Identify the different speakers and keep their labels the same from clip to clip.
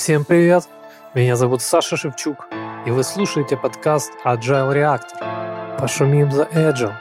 Speaker 1: Всем привет! Меня зовут Саша Шевчук, и вы слушаете подкаст Agile Reactor. Пошумим за Agile.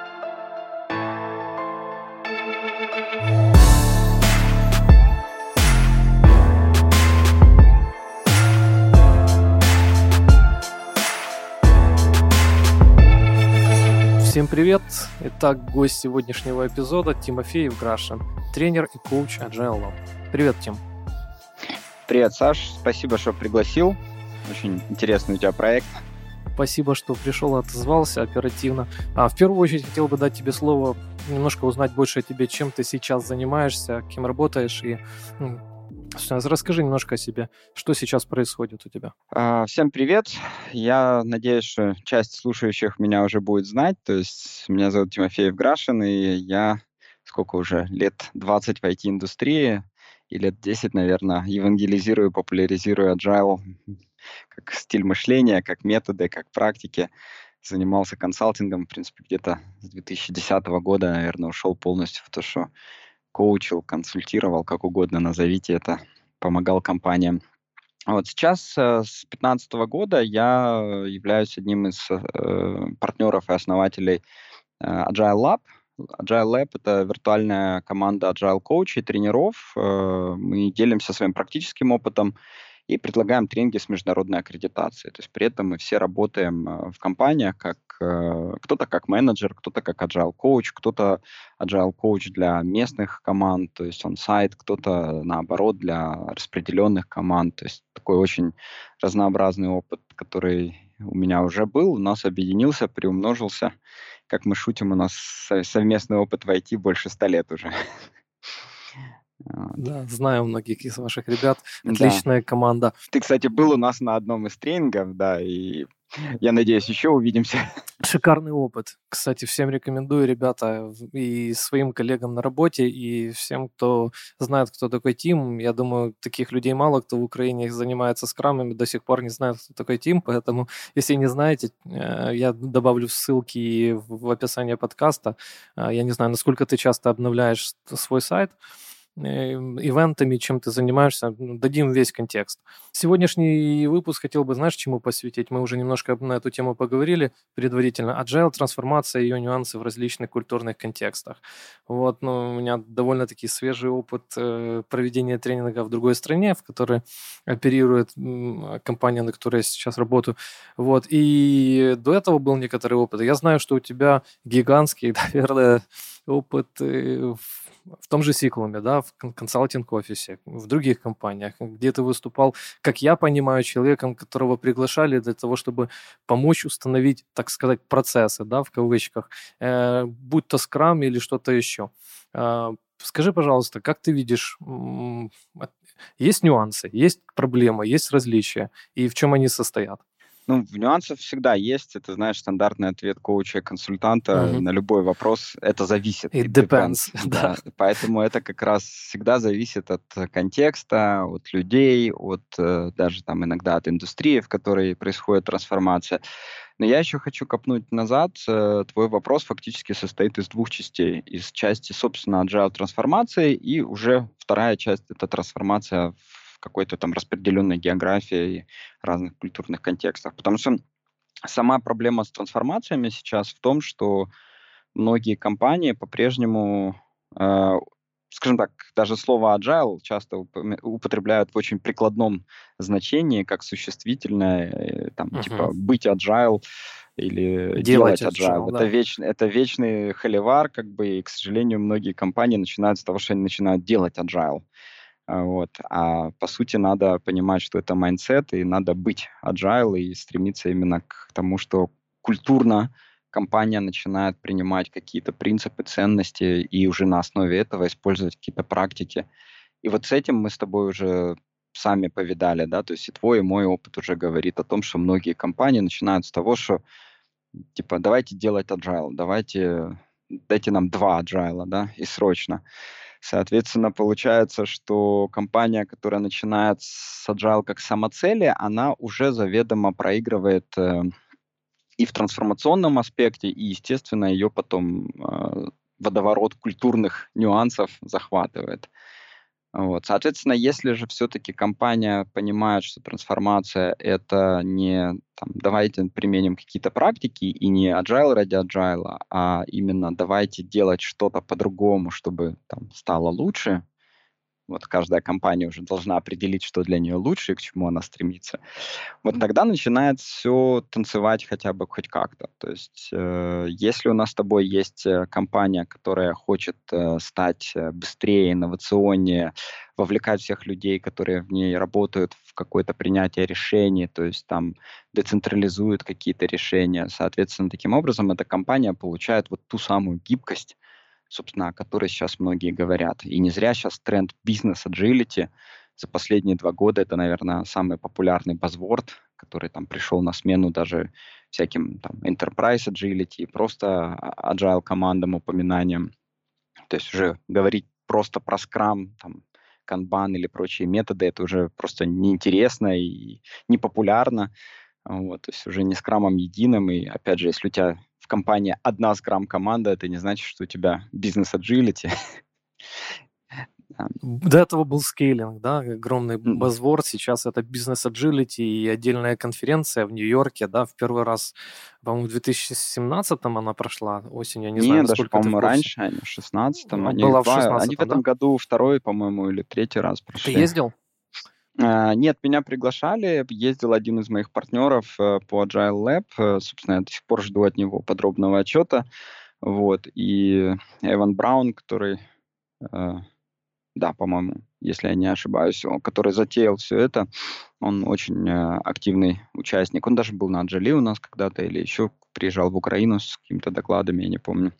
Speaker 1: Всем привет! Итак, гость сегодняшнего эпизода Тимофей Евграшин, тренер и коуч Agile Lab. Привет, Тим!
Speaker 2: Привет, Саш. Спасибо, что пригласил. Очень интересный у тебя проект.
Speaker 1: Спасибо, что пришел и отозвался оперативно. В первую очередь хотел бы дать тебе слово, немножко узнать больше о тебе, чем ты сейчас занимаешься, кем работаешь, и расскажи немножко о себе, что сейчас происходит у тебя.
Speaker 2: Всем привет. Я надеюсь, что часть слушающих меня уже будет знать. То есть меня зовут Тимофей Евграшин, и я лет 20 в IT-индустрии, и лет 10, наверное, евангелизирую, популяризирую Agile как стиль мышления, как методы, как практики. Занимался консалтингом, в принципе, где-то с 2010 года, наверное, ушел полностью в то, что коучил, консультировал, как угодно назовите это, помогал компаниям. Вот сейчас, с 2015 года, я являюсь одним из партнеров и основателей Agile Lab. Agile Lab — это виртуальная команда Agile коучей, тренеров. Мы делимся своим практическим опытом и предлагаем тренинги с международной аккредитацией. То есть при этом мы все работаем в компаниях, кто-то как менеджер, кто-то как Agile коуч, кто-то Agile коуч для местных команд, то есть он-сайт, кто-то, наоборот, для распределенных команд. То есть такой очень разнообразный опыт, который у меня уже был, у нас объединился, приумножился. Как мы шутим, у нас совместный опыт в IT больше 100 лет уже.
Speaker 1: Да, знаю многих из ваших ребят.
Speaker 2: Да.
Speaker 1: Отличная команда.
Speaker 2: Ты, кстати, был у нас на одном из тренингов, да, и я надеюсь, еще увидимся.
Speaker 1: Шикарный опыт. Кстати, всем рекомендую, ребята, и своим коллегам на работе, и всем, кто знает, кто такой Тим. Я думаю, таких людей мало, кто в Украине занимается скрамами, до сих пор не знает, кто такой Тим, поэтому, если не знаете, я добавлю ссылки в описание подкаста. Я не знаю, насколько ты часто обновляешь свой сайт, ивентами, чем ты занимаешься, дадим весь контекст. Сегодняшний выпуск хотел бы, знаешь, чему посвятить? Мы уже немножко на эту тему поговорили предварительно. Agile, трансформация, ее нюансы в различных культурных контекстах. Вот, у меня довольно-таки свежий опыт проведения тренинга в другой стране, в которой оперирует компания, на которой я сейчас работаю. Вот, и до этого был некоторый опыт. Я знаю, что у тебя гигантский, наверное, опыт в том же Сиклуме, да, в консалтинг-офисе, в других компаниях, где ты выступал, как я понимаю, человеком, которого приглашали для того, чтобы помочь установить, так сказать, процессы, да, в кавычках, будь то скрам или что-то еще. Скажи, пожалуйста, как ты видишь, есть нюансы, есть проблемы, есть различия, и в чем они состоят?
Speaker 2: В нюансах всегда есть. Это, знаешь, стандартный ответ коуча и консультанта на любой вопрос. Это зависит.
Speaker 1: It depends.
Speaker 2: Да. Поэтому это как раз всегда зависит от контекста, от людей, от даже там иногда от индустрии, в которой происходит трансформация. Но я еще хочу копнуть назад. Твой вопрос фактически состоит из двух частей. Из части, собственно, agile трансформации, и уже вторая часть — это трансформация в какой-то там распределенной географии и разных культурных контекстах. Потому что сама проблема с трансформациями сейчас в том, что многие компании по-прежнему, скажем так, даже слово agile часто употребляют в очень прикладном значении, как существительное, типа быть agile или делать agile.
Speaker 1: Да.
Speaker 2: Это вечный холивар, и, к сожалению, многие компании начинают с того, что они начинают делать agile. Вот. А по сути надо понимать, что это майндсет, и надо быть agile и стремиться именно к тому, что культурно компания начинает принимать какие-то принципы, ценности и уже на основе этого использовать какие-то практики. И вот с этим мы с тобой уже сами повидали, да, то есть и твой, и мой опыт уже говорит о том, что многие компании начинают с того, что типа давайте делать agile, дайте нам 2 agile, да, и срочно. Соответственно, получается, что компания, которая начинает с agile как самоцели, она уже заведомо проигрывает и в трансформационном аспекте, и, естественно, ее потом водоворот культурных нюансов захватывает. Вот. Соответственно, если же все-таки компания понимает, что трансформация — это не там, давайте применим какие-то практики и не agile ради agile, а именно давайте делать что-то по-другому, чтобы там стало лучше, вот каждая компания уже должна определить, что для нее лучше и к чему она стремится. Вот тогда начинает все танцевать хотя бы хоть как-то. То есть, если у нас с тобой есть компания, которая хочет стать быстрее, инновационнее, вовлекать всех людей, которые в ней работают, в какое-то принятие решений, то есть там децентрализуют какие-то решения, соответственно, таким образом эта компания получает вот ту самую гибкость, собственно, о которой сейчас многие говорят. И не зря сейчас тренд бизнес-agility за последние 2 года — это, наверное, самый популярный базворд, который там пришел на смену даже всяким там enterprise agility и просто agile командам, упоминаниям. То есть уже говорить просто про Scrum, там, Kanban или прочие методы — это уже просто неинтересно и непопулярно. Вот, то есть уже не скрамом единым. И опять же, если у тебя в компании одна скрам-команда, это не значит, что у тебя бизнес-аджилити.
Speaker 1: До этого был скейлинг, да, огромный
Speaker 2: М.
Speaker 1: базворд. Сейчас это бизнес-аджилити и отдельная конференция в Нью-Йорке, да, в первый раз, по-моему, в 2017 она прошла осенью, я не знаю,
Speaker 2: Не, даже,
Speaker 1: насколько ты в
Speaker 2: по-моему,
Speaker 1: курсе.
Speaker 2: раньше, они в 16-м,
Speaker 1: Была в
Speaker 2: они в
Speaker 1: 16-м, да?
Speaker 2: этом году второй, по-моему, или третий раз
Speaker 1: Ты
Speaker 2: прошли.
Speaker 1: ездил?
Speaker 2: Нет, меня приглашали, ездил один из моих партнеров по Agile Lab, собственно, я до сих пор жду от него подробного отчета, вот, и Эван Браун, который э, да, по-моему, если я не ошибаюсь, он, который затеял все это, он очень активный участник. Он даже был на Джоли у нас когда-то или еще приезжал в Украину с какими-то докладами, я не помню.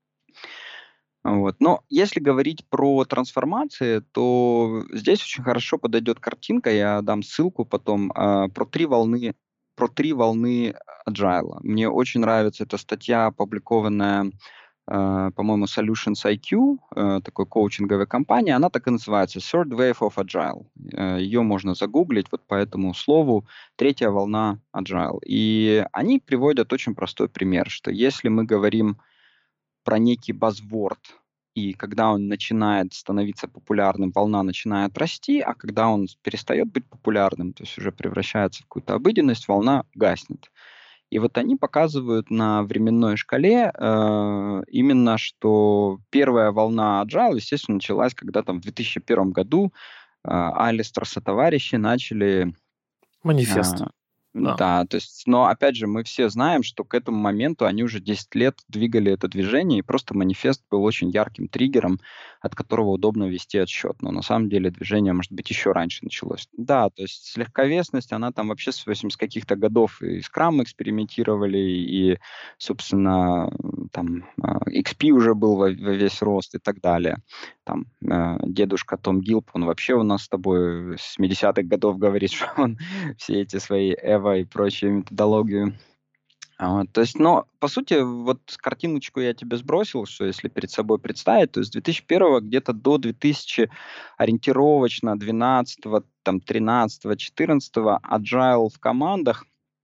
Speaker 2: Вот. Но если говорить про трансформации, то здесь очень хорошо подойдет картинка, я дам ссылку потом, про три волны agile. Мне очень нравится эта статья, опубликованная по-моему, Solutions IQ, такой коучинговой компании, она так и называется Third Wave of Agile. Ее можно загуглить вот по этому слову, третья волна Agile. И они приводят очень простой пример, что если мы говорим про некий buzzword, и когда он начинает становиться популярным, волна начинает расти, а когда он перестает быть популярным, то есть уже превращается в какую-то обыденность, волна гаснет. И вот они показывают на временной шкале именно, что первая волна agile, естественно, началась, когда там в 2001 году Алистер сотоварищи начали
Speaker 1: Манифест,
Speaker 2: а,
Speaker 1: да.
Speaker 2: да, то есть, но опять же, мы все знаем, что к этому моменту они уже 10 лет двигали это движение, и просто манифест был очень ярким триггером, от которого удобно вести отсчет. Но на самом деле движение, может быть, еще раньше началось. Да, то есть легковесность, она там вообще с 80 каких-то годов и Scrum экспериментировали, и, собственно, там XP уже был во весь рост и так далее. Там дедушка Том Гилп, он вообще у нас с тобой с 70-х годов говорит, что он все эти свои Эва и прочие методологию. То есть, но, по сути, вот картиночку я тебе сбросил, что если перед собой представить, то с 2001 где-то до 2000 ориентировочно 12 там, 13 14 agile в командах,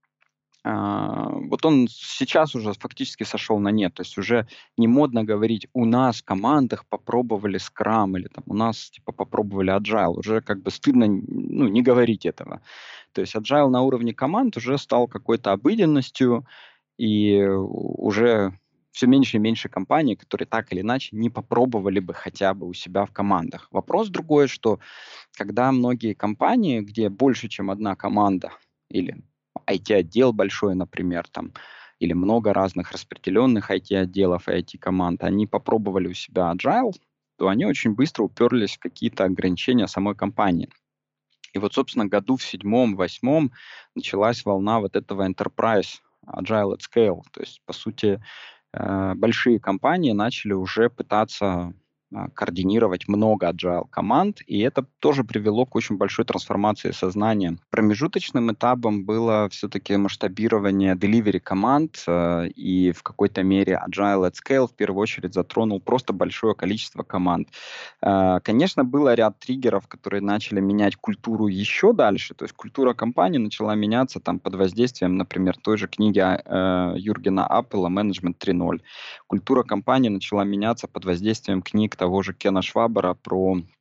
Speaker 2: вот он сейчас уже фактически сошел на нет. То есть уже не модно говорить, у нас в командах попробовали Scrum или там у нас типа попробовали Agile. Уже как бы стыдно ну, не говорить этого. То есть Agile на уровне команд уже стал какой-то обыденностью, и уже все меньше и меньше компаний, которые так или иначе не попробовали бы хотя бы у себя в командах. Вопрос другой, что когда многие компании, где больше, чем одна команда, или IT-отдел большой, например, там, или много разных распределенных IT-отделов и IT-команд, они попробовали у себя Agile, то они очень быстро уперлись в какие-то ограничения самой компании. И вот, собственно, году в седьмом, восьмом началась волна вот этого enterprise agile at scale. То есть, по сути, большие компании начали уже пытаться координировать много agile команд, и это тоже привело к очень большой трансформации сознания. Промежуточным этапом было все-таки масштабирование delivery команд, и в какой-то мере agile at scale в первую очередь затронул просто большое количество команд. Конечно, было ряд триггеров, которые начали менять культуру еще дальше, то есть культура компании начала меняться там под воздействием, например, той же книги Юргена Аппела «Менеджмент 3.0». Культура компании начала меняться под воздействием книг того же Кена Швабера про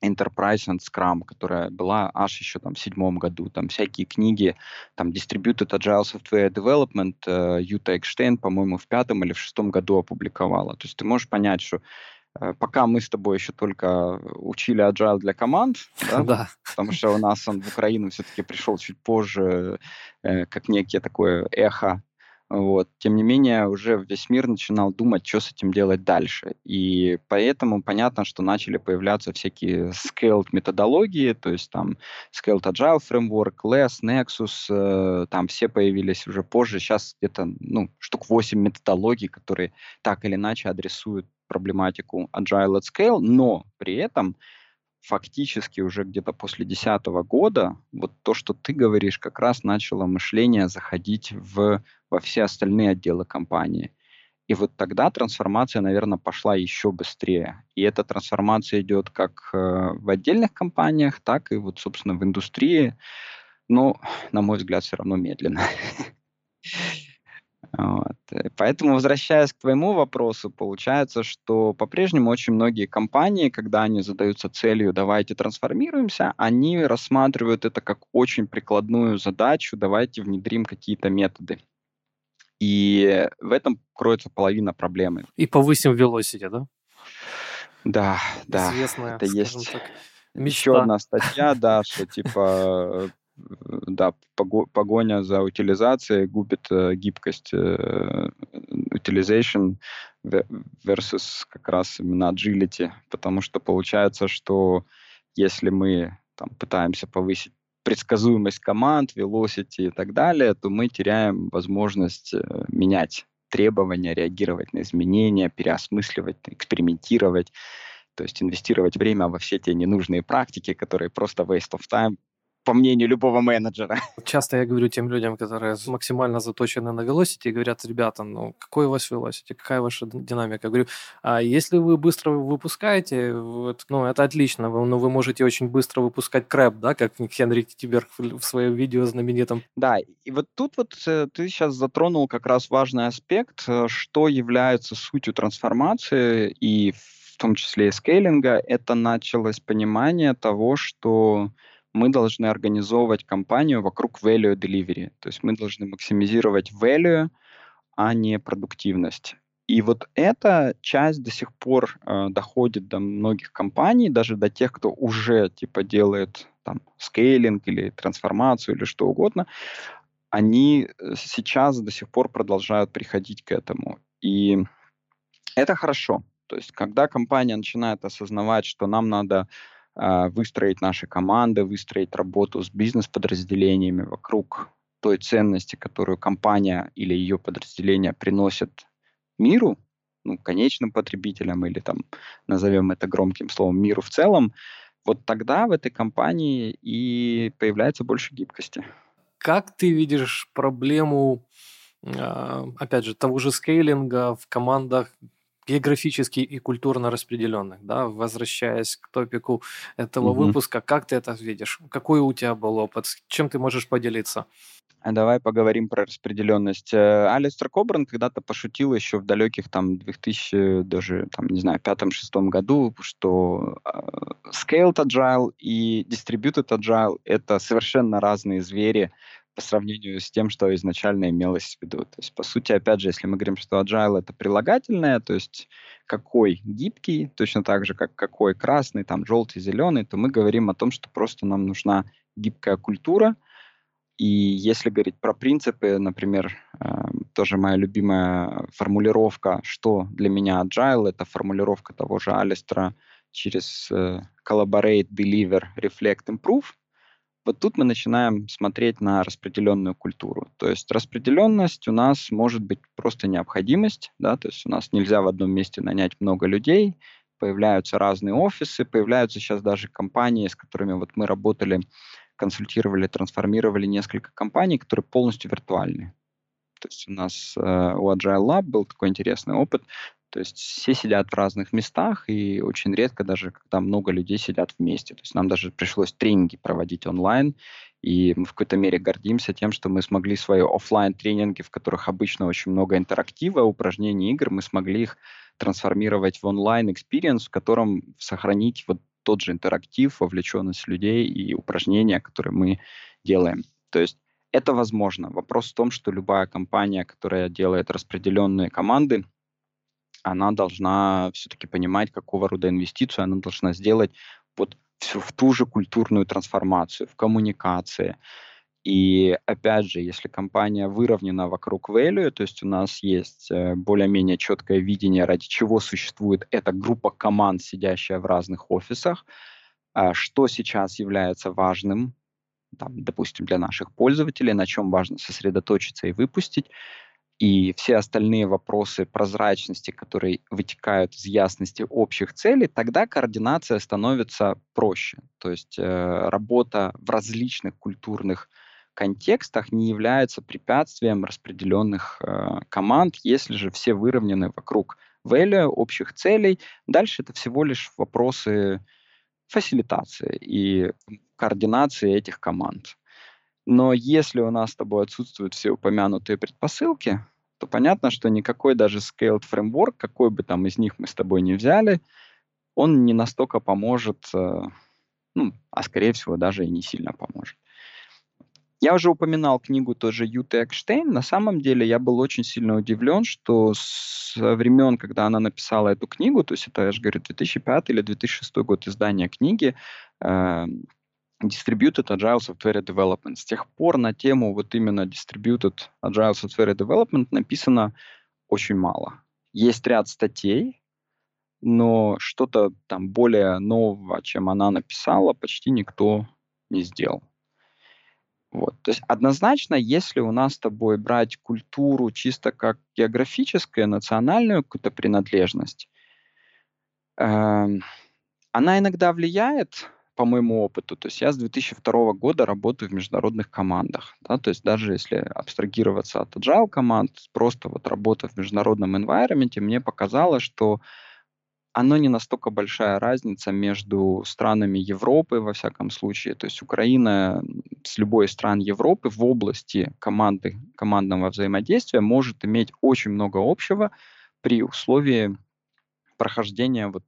Speaker 2: Enterprise and Scrum, которая была аж еще там в 2007 году. Там всякие книги, там Distributed Agile Software Development, Юта Экштейн, по-моему, в 2005 или в 2006 году опубликовала. То есть ты можешь понять, что пока мы с тобой еще только учили Agile для команд, да,
Speaker 1: Да.
Speaker 2: потому что у нас он в Украину все-таки пришел чуть позже, как некое такое эхо. Вот. Тем не менее, уже весь мир начинал думать, что с этим делать дальше. И поэтому понятно, что начали появляться всякие scaled методологии, то есть там Scaled Agile Framework, LeSS, Nexus, там все появились уже позже. Сейчас где-то штук 8 методологий, которые так или иначе адресуют проблематику Agile at Scale, но при этом фактически уже где-то после 2010 года вот то, что ты говоришь, как раз начало мышление заходить во все остальные отделы компании. И вот тогда трансформация, наверное, пошла еще быстрее. И эта трансформация идет как в отдельных компаниях, так и вот, собственно, в индустрии. Но, на мой взгляд, все равно медленно. Вот. Поэтому, возвращаясь к твоему вопросу, получается, что по-прежнему очень многие компании, когда они задаются целью «давайте трансформируемся», они рассматривают это как очень прикладную задачу «давайте внедрим какие-то методы». И в этом кроется половина проблемы.
Speaker 1: И повысим velocity, да?
Speaker 2: Да, да,
Speaker 1: Известная,
Speaker 2: это
Speaker 1: скажем
Speaker 2: есть
Speaker 1: так,
Speaker 2: еще
Speaker 1: мечта.
Speaker 2: одна статья, да, что типа да, погоня за утилизацией губит гибкость utilization versus как раз именно agility, потому что получается, что если мы там пытаемся повысить предсказуемость команд, velocity и так далее, то мы теряем возможность менять требования, реагировать на изменения, переосмысливать, экспериментировать, то есть инвестировать время во все те ненужные практики, которые просто waste of time, по мнению любого менеджера.
Speaker 1: Часто я говорю тем людям, которые максимально заточены на velocity, говорят: ребята, какой у вас velocity, какая ваша динамика? Я говорю: а если вы быстро выпускаете, это отлично, но вы можете очень быстро выпускать крэп, да, как Хенри Тиберг в своем видео знаменитом.
Speaker 2: Да, и вот тут вот ты сейчас затронул как раз важный аспект, что является сутью трансформации, и в том числе и скейлинга. Это началось понимание того, что мы должны организовывать компанию вокруг value delivery. То есть мы должны максимизировать value, а не продуктивность. И вот эта часть до сих пор доходит до многих компаний, даже до тех, кто уже типа делает там скейлинг или трансформацию или что угодно. Они сейчас до сих пор продолжают приходить к этому. И это хорошо. То есть, когда компания начинает осознавать, что нам надо выстроить наши команды, выстроить работу с бизнес-подразделениями вокруг той ценности, которую компания или ее подразделения приносят миру, конечным потребителям или там назовем это громким словом миру в целом, вот тогда в этой компании и появляется больше гибкости.
Speaker 1: Как ты видишь проблему, опять же, того же скейлинга в командах географически и культурно распределенных, да, возвращаясь к топику этого
Speaker 2: Мгм.
Speaker 1: выпуска, как ты это видишь? Какой у тебя был опыт? Чем ты можешь поделиться?
Speaker 2: А давай поговорим про распределенность. Алистер Кобран когда-то пошутил еще в далеких там 2000, даже там, не знаю, пятом-шестом году, что Scaled Agile и Distributed Agile — это совершенно разные звери по сравнению с тем, что изначально имелось в виду. То есть, по сути, опять же, если мы говорим, что Agile — это прилагательное, то есть какой гибкий, точно так же, как какой красный, там, желтый, зеленый, то мы говорим о том, что просто нам нужна гибкая культура. И если говорить про принципы, например, тоже моя любимая формулировка, что для меня agile, это формулировка того же Алистера через collaborate, deliver, reflect, improve. Вот тут мы начинаем смотреть на распределенную культуру. То есть распределенность у нас может быть просто необходимость, да, то есть у нас нельзя в одном месте нанять много людей, появляются разные офисы, появляются сейчас даже компании, с которыми вот мы работали, консультировали, трансформировали несколько компаний, которые полностью виртуальны. То есть у нас у Agile Lab был такой интересный опыт. То есть все сидят в разных местах, и очень редко даже, когда много людей сидят вместе. То есть нам даже пришлось тренинги проводить онлайн, и мы в какой-то мере гордимся тем, что мы смогли свои оффлайн тренинги, в которых обычно очень много интерактива, упражнений, игр, мы смогли их трансформировать в онлайн-экспириенс, в котором сохранить вот тот же интерактив, вовлеченность людей и упражнения, которые мы делаем. То есть это возможно. Вопрос в том, что любая компания, которая делает распределенные команды, она должна все-таки понимать, какого рода инвестицию она должна сделать вот в ту же культурную трансформацию, в коммуникации. И опять же, если компания выровнена вокруг value, то есть у нас есть более-менее четкое видение, ради чего существует эта группа команд, сидящая в разных офисах, что сейчас является важным, там, допустим, для наших пользователей, на чем важно сосредоточиться и выпустить, и все остальные вопросы прозрачности, которые вытекают из ясности общих целей, тогда координация становится проще. То есть работа в различных культурных контекстах не является препятствием распределенных команд, если же все выровнены вокруг value, общих целей. Дальше это всего лишь вопросы фасилитации и координации этих команд. Но если у нас с тобой отсутствуют все упомянутые предпосылки, то понятно, что никакой даже scaled framework, какой бы там из них мы с тобой не взяли, он не настолько поможет, а скорее всего даже и не сильно поможет. Я уже упоминал книгу тоже Юты Экштейн. На самом деле я был очень сильно удивлен, что с времен, когда она написала эту книгу, то есть это, я же говорю, 2005 или 2006 год издания книги, Distributed Agile Software Development. С тех пор на тему вот именно Distributed Agile Software Development написано очень мало. Есть ряд статей, но что-то там более нового, чем она написала, почти никто не сделал. Вот. То есть однозначно, если у нас с тобой брать культуру чисто как географическую, национальную какую-то принадлежность, она иногда влияет, по моему опыту. То есть я с 2002 года работаю в международных командах. Да? То есть даже если абстрагироваться от agile команд, просто вот работа в международном environment, мне показалось, что оно не настолько большая разница между странами Европы, во всяком случае. То есть Украина с любой из стран Европы в области командного взаимодействия может иметь очень много общего при условии прохождения вот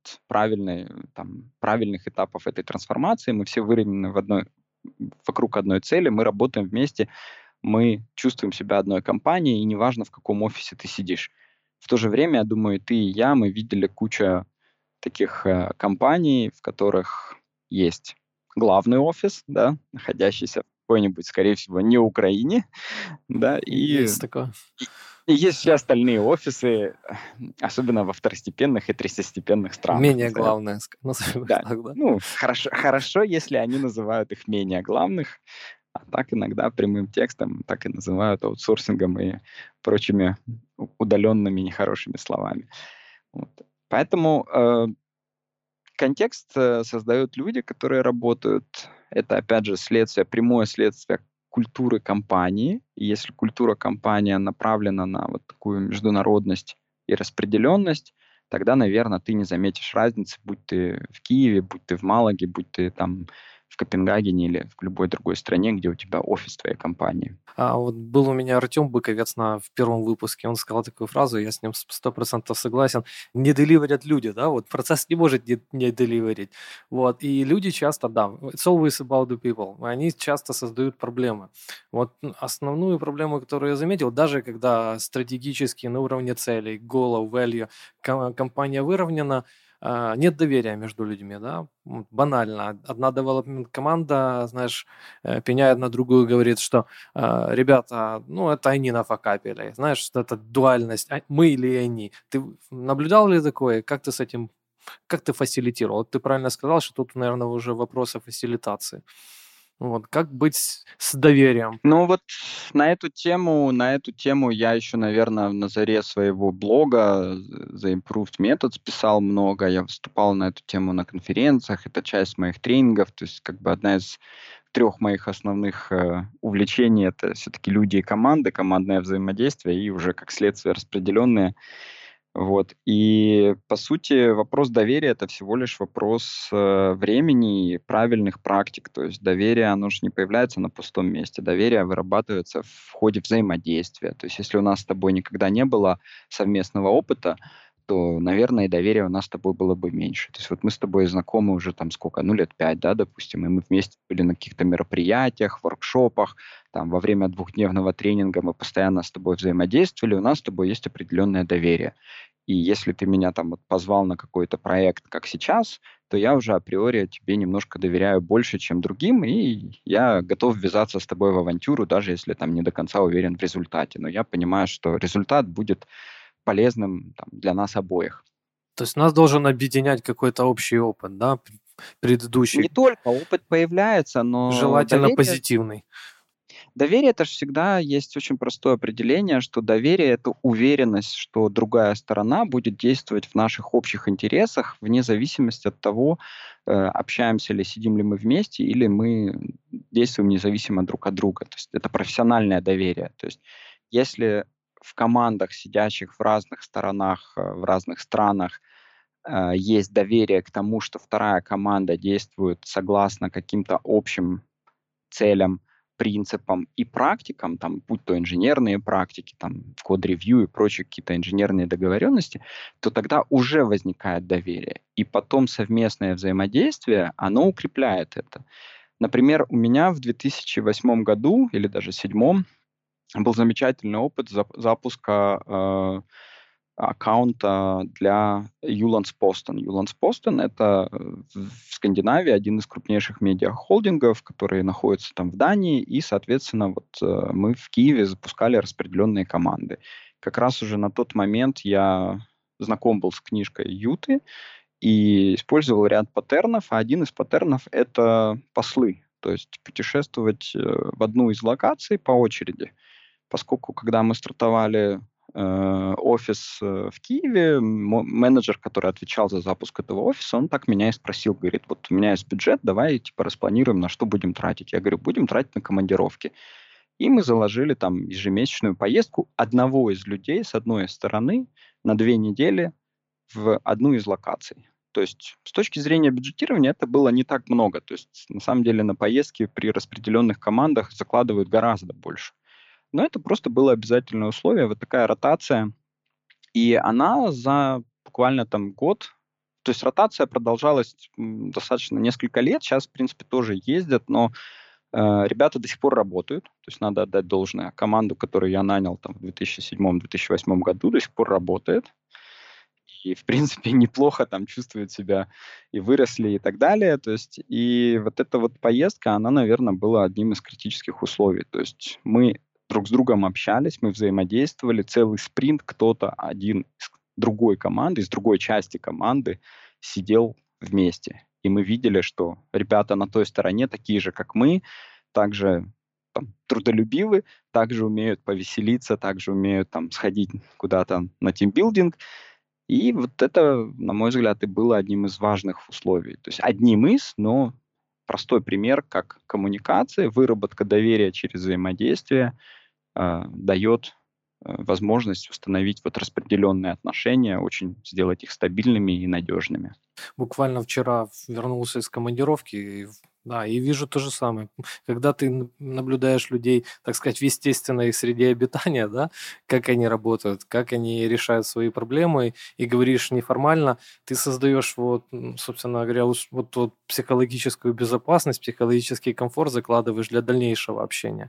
Speaker 2: правильных этапов этой трансформации. Мы все выровнены вокруг одной цели, мы работаем вместе, мы чувствуем себя одной компанией, и неважно, в каком офисе ты сидишь. В то же время, я думаю, ты и я, мы видели кучу таких компаний, в которых есть главный офис, да, находящийся в какой-нибудь, скорее всего, не Украине, да,
Speaker 1: Есть такое.
Speaker 2: и есть все остальные офисы, особенно во второстепенных и третьестепенных странах.
Speaker 1: Менее главное, назовем их
Speaker 2: Да.
Speaker 1: так, да?
Speaker 2: Хорошо, если они называют их менее главных, а так иногда прямым текстом так и называют аутсорсингом и прочими удаленными нехорошими словами. Вот. Поэтому контекст создают люди, которые работают. Это, опять же, прямое следствие культуры компании. И если культура компании направлена на вот такую международность и распределенность, тогда, наверное, ты не заметишь разницы, будь ты в Киеве, будь ты в Малаге, будь ты там в Копенгагене или в любой другой стране, где у тебя офис твоей компании.
Speaker 1: А вот был у меня Артем Быковец в первом выпуске, он сказал такую фразу, я с ним 100% согласен, не деливерят люди, да, вот процесс не может не деливерить, вот, и люди часто, да, it's always about the people, они часто создают проблемы. Вот основную проблему, которую я заметил, даже когда стратегически на уровне целей, goal, value, компания выровнена, нет доверия между людьми, да, банально. Одна девелопмент-команда, знаешь, пеняет на другую, говорит, что ребята, это они нафакапили, знаешь, что это дуальность, мы или они. Ты наблюдал ли такое? Как ты фасилитировал? Вот ты правильно сказал, что тут, наверное, уже вопросы фасилитации. Вот, как быть с доверием?
Speaker 2: Ну вот на эту тему я еще, наверное, на заре своего блога The Improved Methods писал много, я выступал на эту тему на конференциях, это часть моих тренингов, то есть как бы одна из 3 моих основных увлечений — это все-таки люди и команды, командное взаимодействие и уже как следствие распределенные. Вот. И, по сути, вопрос доверия — это всего лишь вопрос времени и правильных практик. То есть доверие, оно же не появляется на пустом месте. Доверие вырабатывается в ходе взаимодействия. То есть если у нас с тобой никогда не было совместного опыта, то, наверное, и доверия у нас с тобой было бы меньше. То есть вот мы с тобой знакомы уже там сколько, ну, лет 5, да, допустим, и мы вместе были на каких-то мероприятиях, воркшопах, там, во время двухдневного тренинга мы постоянно с тобой взаимодействовали, у нас с тобой есть определенное доверие. И если ты меня там вот позвал на какой-то проект, как сейчас, то я уже априори тебе немножко доверяю больше, чем другим, и я готов ввязаться с тобой в авантюру, даже если там не до конца уверен в результате. Но я понимаю, что результат будет полезным там, для нас обоих.
Speaker 1: То есть нас должен объединять какой-то общий опыт, да,
Speaker 2: Не
Speaker 1: предыдущий,
Speaker 2: только опыт появляется, но
Speaker 1: желательно
Speaker 2: доверие.
Speaker 1: позитивный.
Speaker 2: Доверие это же всегда есть очень простое определение, что доверие это уверенность, что другая сторона будет действовать в наших общих интересах, вне зависимости от того, общаемся ли, сидим ли мы вместе, или мы действуем независимо друг от друга. То есть это профессиональное доверие. То есть если в командах, сидящих в разных сторонах, в разных странах, есть доверие к тому, что вторая команда действует согласно каким-то общим целям, принципам и практикам, там, будь то инженерные практики, там, код-ревью и прочие какие-то инженерные договоренности, то тогда уже возникает доверие. И потом совместное взаимодействие, оно укрепляет это. Например, у меня в 2008 году или даже 2007 был замечательный опыт запуска аккаунта для Jyllands-Posten. Jyllands-Posten — это в Скандинавии один из крупнейших медиахолдингов, которые находятся там в Дании, и, соответственно, вот мы в Киеве запускали распределенные команды. Как раз уже на тот момент я знаком был с книжкой Юты и использовал ряд паттернов, а один из паттернов — это послы, то есть путешествовать в одну из локаций по очереди. Поскольку, когда мы стартовали офис в Киеве, менеджер, который отвечал за запуск этого офиса, он так меня и спросил, говорит, вот у меня есть бюджет, давай типа распланируем, на что будем тратить. Я говорю, будем тратить на командировки. И мы заложили там ежемесячную поездку одного из людей с одной стороны на 2 недели в одну из локаций. То есть с точки зрения бюджетирования это было не так много. То есть на самом деле на поездки при распределенных командах закладывают гораздо больше. Но это просто было обязательное условие, вот такая ротация. И она за буквально там год, то есть ротация продолжалась достаточно несколько лет, сейчас, в принципе, тоже ездят, но ребята до сих пор работают, то есть надо отдать должное. Команду, которую я нанял там в 2007-2008 году, до сих пор работает. И, в принципе, неплохо там чувствуют себя и выросли и так далее. То есть, и вот эта вот поездка, она, наверное, была одним из критических условий. То есть мы друг с другом общались, мы взаимодействовали, целый спринт кто-то один из другой команды, из другой части команды сидел вместе. И мы видели, что ребята на той стороне такие же, как мы, также там, трудолюбивы, также умеют повеселиться, также умеют там сходить куда-то на тимбилдинг. И вот это, на мой взгляд, и было одним из важных условий. То есть одним из, но простой пример, как коммуникация, выработка доверия через взаимодействие дает возможность установить вот распределенные отношения, очень сделать их стабильными и надежными.
Speaker 1: Буквально вчера вернулся из командировки, да, и вижу то же самое. Когда ты наблюдаешь людей, так сказать, в естественной среде обитания, да, как они работают, как они решают свои проблемы, и говоришь неформально, ты создаешь вот, собственно говоря, вот психологическую безопасность, психологический комфорт закладываешь для дальнейшего общения.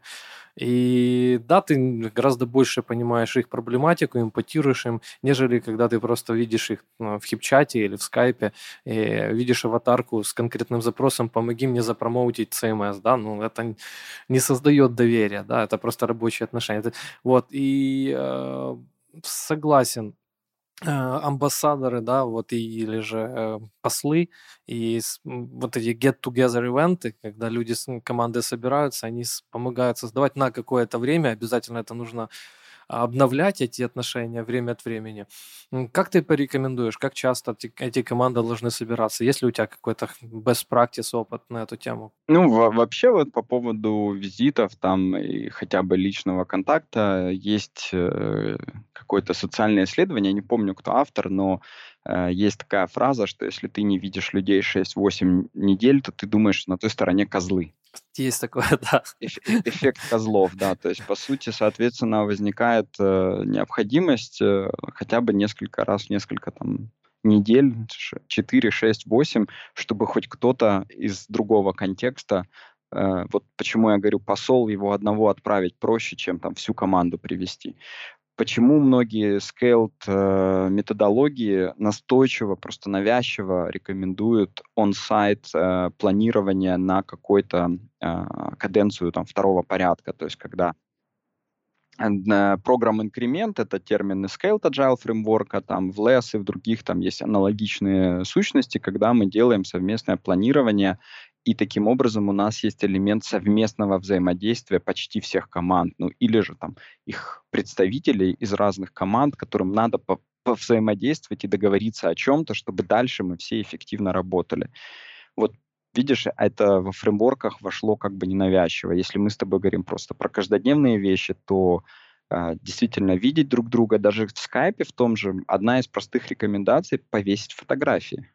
Speaker 1: И да, ты гораздо больше понимаешь их проблематику, эмпатируешь им, нежели когда ты просто видишь их в хипчате или в скайпе, и видишь аватарку с конкретным запросом «помоги мне запромоутить CMS», да, ну это не создает доверия, да, это просто рабочие отношения. Вот, и согласен, амбассадоры, да, вот или же послы, и вот эти get-together ивенты, когда люди, команды собираются, они помогают создавать на какое-то время, обязательно это нужно обновлять эти отношения время от времени. Как ты порекомендуешь, как часто эти команды должны собираться? Есть ли у тебя какой-то best practice опыт на эту тему?
Speaker 2: Ну, вообще вот по поводу визитов там и хотя бы личного контакта есть какое-то социальное исследование, не помню, кто автор, но Есть такая фраза, что если ты не видишь людей 6-8 недель, то ты думаешь, что на той стороне козлы.
Speaker 1: Есть такое, да.
Speaker 2: Эффект козлов, да. То есть, по сути, соответственно, возникает необходимость хотя бы несколько раз, несколько там недель, 4, 6, 8, чтобы хоть кто-то из другого контекста, вот почему я говорю, посол, его одного отправить проще, чем там всю команду привести. Почему многие scaled методологии настойчиво, просто навязчиво рекомендуют on-site планирование на какую-то каденцию там, второго порядка, то есть когда программ инкремент — это термин из Scaled Agile фреймворка, там в LESS и в других там есть аналогичные сущности, когда мы делаем совместное планирование, и таким образом у нас есть элемент совместного взаимодействия почти всех команд, ну или же там их представителей из разных команд, которым надо повзаимодействовать и договориться о чем-то, чтобы дальше мы все эффективно работали. Вот видишь, это во фреймворках вошло как бы ненавязчиво. Если мы с тобой говорим просто про каждодневные вещи, то действительно видеть друг друга, даже в скайпе в том же, одна из простых рекомендаций — повесить фотографии.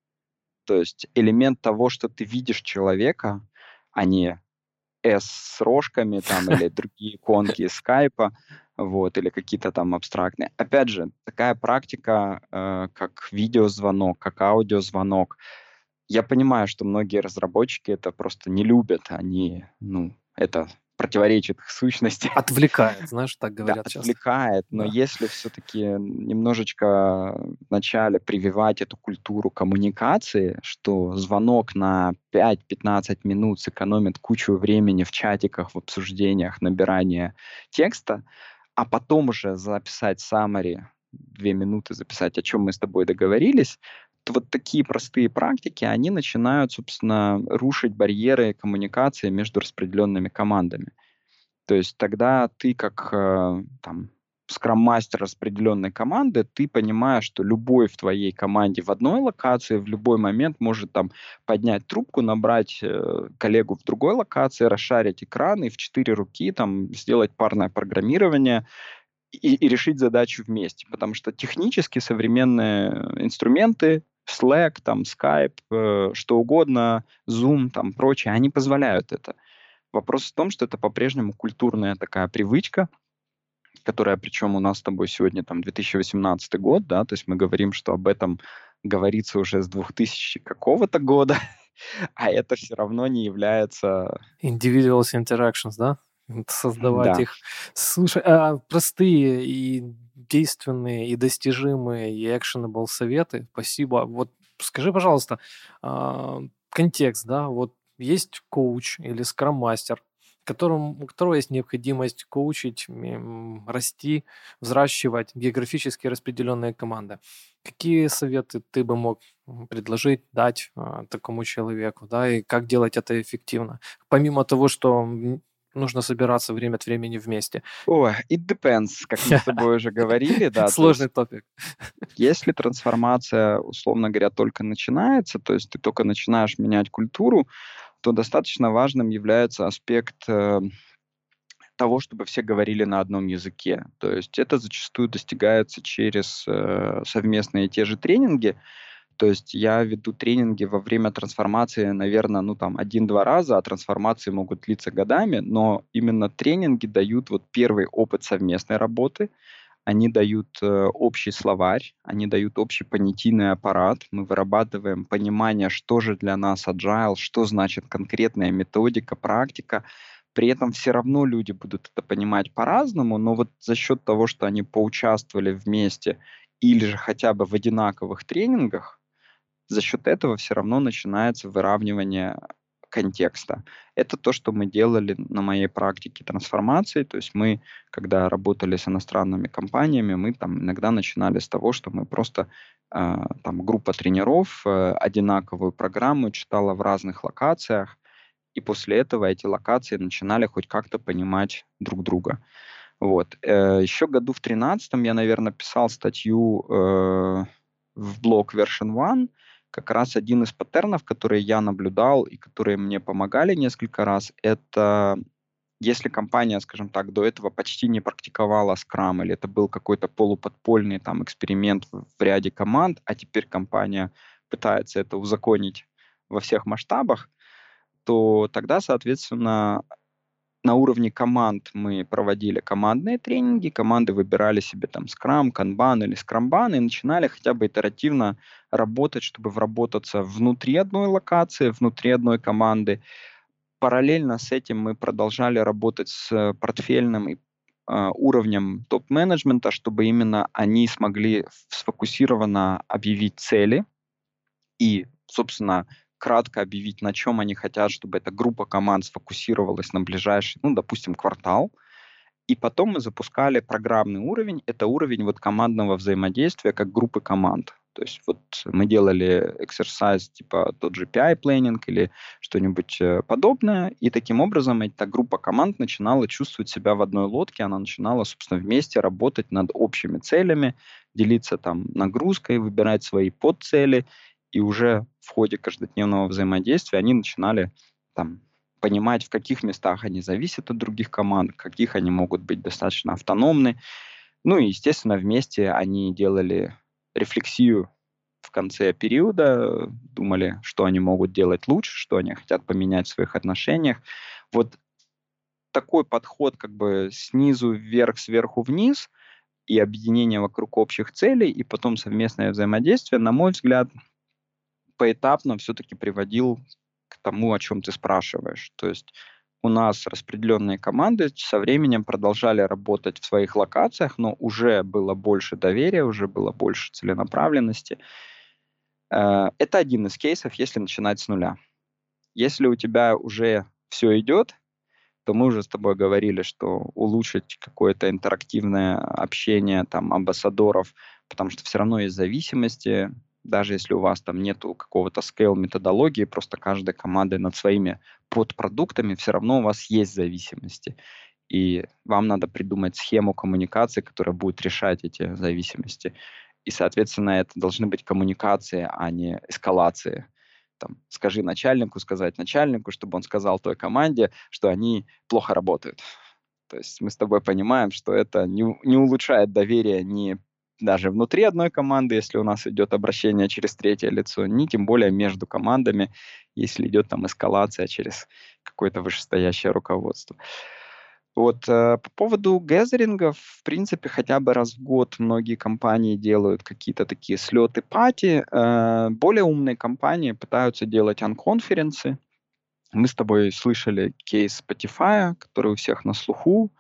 Speaker 2: То есть элемент того, что ты видишь человека, а не S с рожками там или другие иконки из скайпа, вот, или какие-то там абстрактные. Опять же, такая практика, как видеозвонок, как аудиозвонок, я понимаю, что многие разработчики это просто не любят. Они, ну, это противоречит их сущности.
Speaker 1: Отвлекает, знаешь, так
Speaker 2: Да,
Speaker 1: говорят часто.
Speaker 2: отвлекает. Но
Speaker 1: Да.
Speaker 2: если все-таки немножечко вначале прививать эту культуру коммуникации, что звонок на 5-15 минут сэкономит кучу времени в чатиках, в обсуждениях, набирания текста, а потом уже записать summary, 2 минуты записать, о чем мы с тобой договорились, то вот такие простые практики, они начинают, собственно, рушить барьеры коммуникации между распределенными командами. То есть тогда ты как там скрам-мастер распределенной команды, ты понимаешь, что любой в твоей команде в одной локации в любой момент может там поднять трубку, набрать коллегу в другой локации, расшарить экран и в 4 руки там сделать парное программирование и решить задачу вместе. Потому что технически современные инструменты, Slack, там, Skype, что угодно, Zoom, там, прочее, они позволяют это. Вопрос в том, что это по-прежнему культурная такая привычка, которая, причем у нас с тобой сегодня там 2018 год, да, то есть мы говорим, что об этом говорится уже с 2000 какого-то года, а это все равно не является...
Speaker 1: Individuals interactions, да? Создавать
Speaker 2: Да.
Speaker 1: их. Слушай, а простые и действенные, и достижимые, и actionable советы. Спасибо. Вот скажи, пожалуйста, контекст, да, вот есть коуч или скрам-мастер, у которого есть необходимость коучить, расти, взращивать географически распределенные команды. Какие советы ты бы мог предложить, дать такому человеку, да, и как делать это эффективно? Помимо того, что нужно собираться время от времени вместе.
Speaker 2: Ой, it depends, как мы с тобой уже говорили, да, то
Speaker 1: Сложный
Speaker 2: есть
Speaker 1: топик.
Speaker 2: если трансформация, условно говоря, только начинается, то есть ты только начинаешь менять культуру, то достаточно важным является аспект того, чтобы все говорили на одном языке. То есть это зачастую достигается через совместные те же тренинги. То есть я веду тренинги во время трансформации, наверное, ну там 1-2 раза, а трансформации могут длиться годами, но именно тренинги дают вот первый опыт совместной работы, они дают общий словарь, они дают общий понятийный аппарат. Мы вырабатываем понимание, что же для нас agile, что значит конкретная методика, практика. При этом все равно люди будут это понимать по-разному, но вот за счет того, что они поучаствовали вместе или же хотя бы в одинаковых тренингах, за счет этого все равно начинается выравнивание контекста. Это то, что мы делали на моей практике трансформации. То есть мы, когда работали с иностранными компаниями, мы там иногда начинали с того, что мы просто там группа тренеров одинаковую программу читала в разных локациях, и после этого эти локации начинали хоть как-то понимать друг друга. Вот. Еще году в 13 я, наверное, писал статью в блог Version One. Как раз один из паттернов, которые я наблюдал и которые мне помогали несколько раз, это Если компания, скажем так, до этого почти не практиковала Scrum, или это был какой-то полуподпольный там эксперимент в ряде команд, а теперь компания пытается это узаконить во всех масштабах, то тогда, соответственно, на уровне команд мы проводили командные тренинги, команды выбирали себе там Scrum, Kanban или Scrumban и начинали хотя бы итеративно работать, чтобы вработаться внутри одной локации, внутри одной команды. Параллельно с этим мы продолжали работать с портфельным уровнем топ-менеджмента, чтобы именно они смогли сфокусированно объявить цели и, собственно, кратко объявить, на чем они хотят, чтобы эта группа команд сфокусировалась на ближайший, ну, допустим, квартал. И потом мы запускали программный уровень. Это уровень вот командного взаимодействия как группы команд. То есть вот мы делали exercise типа тот же PI-планинг или что-нибудь подобное, и таким образом эта группа команд начинала чувствовать себя в одной лодке, она начинала, собственно, вместе работать над общими целями, делиться там нагрузкой, выбирать свои подцели, и уже в ходе каждодневного взаимодействия они начинали там понимать, в каких местах они зависят от других команд, в каких они могут быть достаточно автономны. Ну и, естественно, вместе они делали рефлексию в конце периода, думали, что они могут делать лучше, что они хотят поменять в своих отношениях. Вот такой подход как бы снизу вверх, сверху вниз и объединение вокруг общих целей, и потом совместное взаимодействие, на мой взгляд, поэтапно все-таки приводил к тому, о чем ты спрашиваешь. То есть у нас распределенные команды со временем продолжали работать в своих локациях, но уже было больше доверия, уже было больше целенаправленности. Это один из кейсов, если начинать с нуля. Если у тебя уже все идет, то мы уже с тобой говорили, что улучшить какое-то интерактивное общение там амбассадоров, потому что все равно есть зависимости, даже если у вас там нету какого-то scale методологии, просто каждая команда над своими подпродуктами, все равно у вас есть зависимости. И вам надо придумать схему коммуникации, которая будет решать эти зависимости. И, соответственно, это должны быть коммуникации, а не эскалации. Там, скажи начальнику, сказать начальнику, чтобы он сказал той команде, что они плохо работают. То есть мы с тобой понимаем, что это не улучшает доверие ни даже внутри одной команды, если у нас идет обращение через третье лицо, ни тем более между командами, если идет там эскалация через какое-то вышестоящее руководство. Вот, по поводу гэзерингов, в принципе, хотя бы раз в год многие компании делают какие-то такие слеты пати. Более умные компании пытаются делать анконференсы. Мы с тобой слышали кейс Spotify, который у всех на слуху.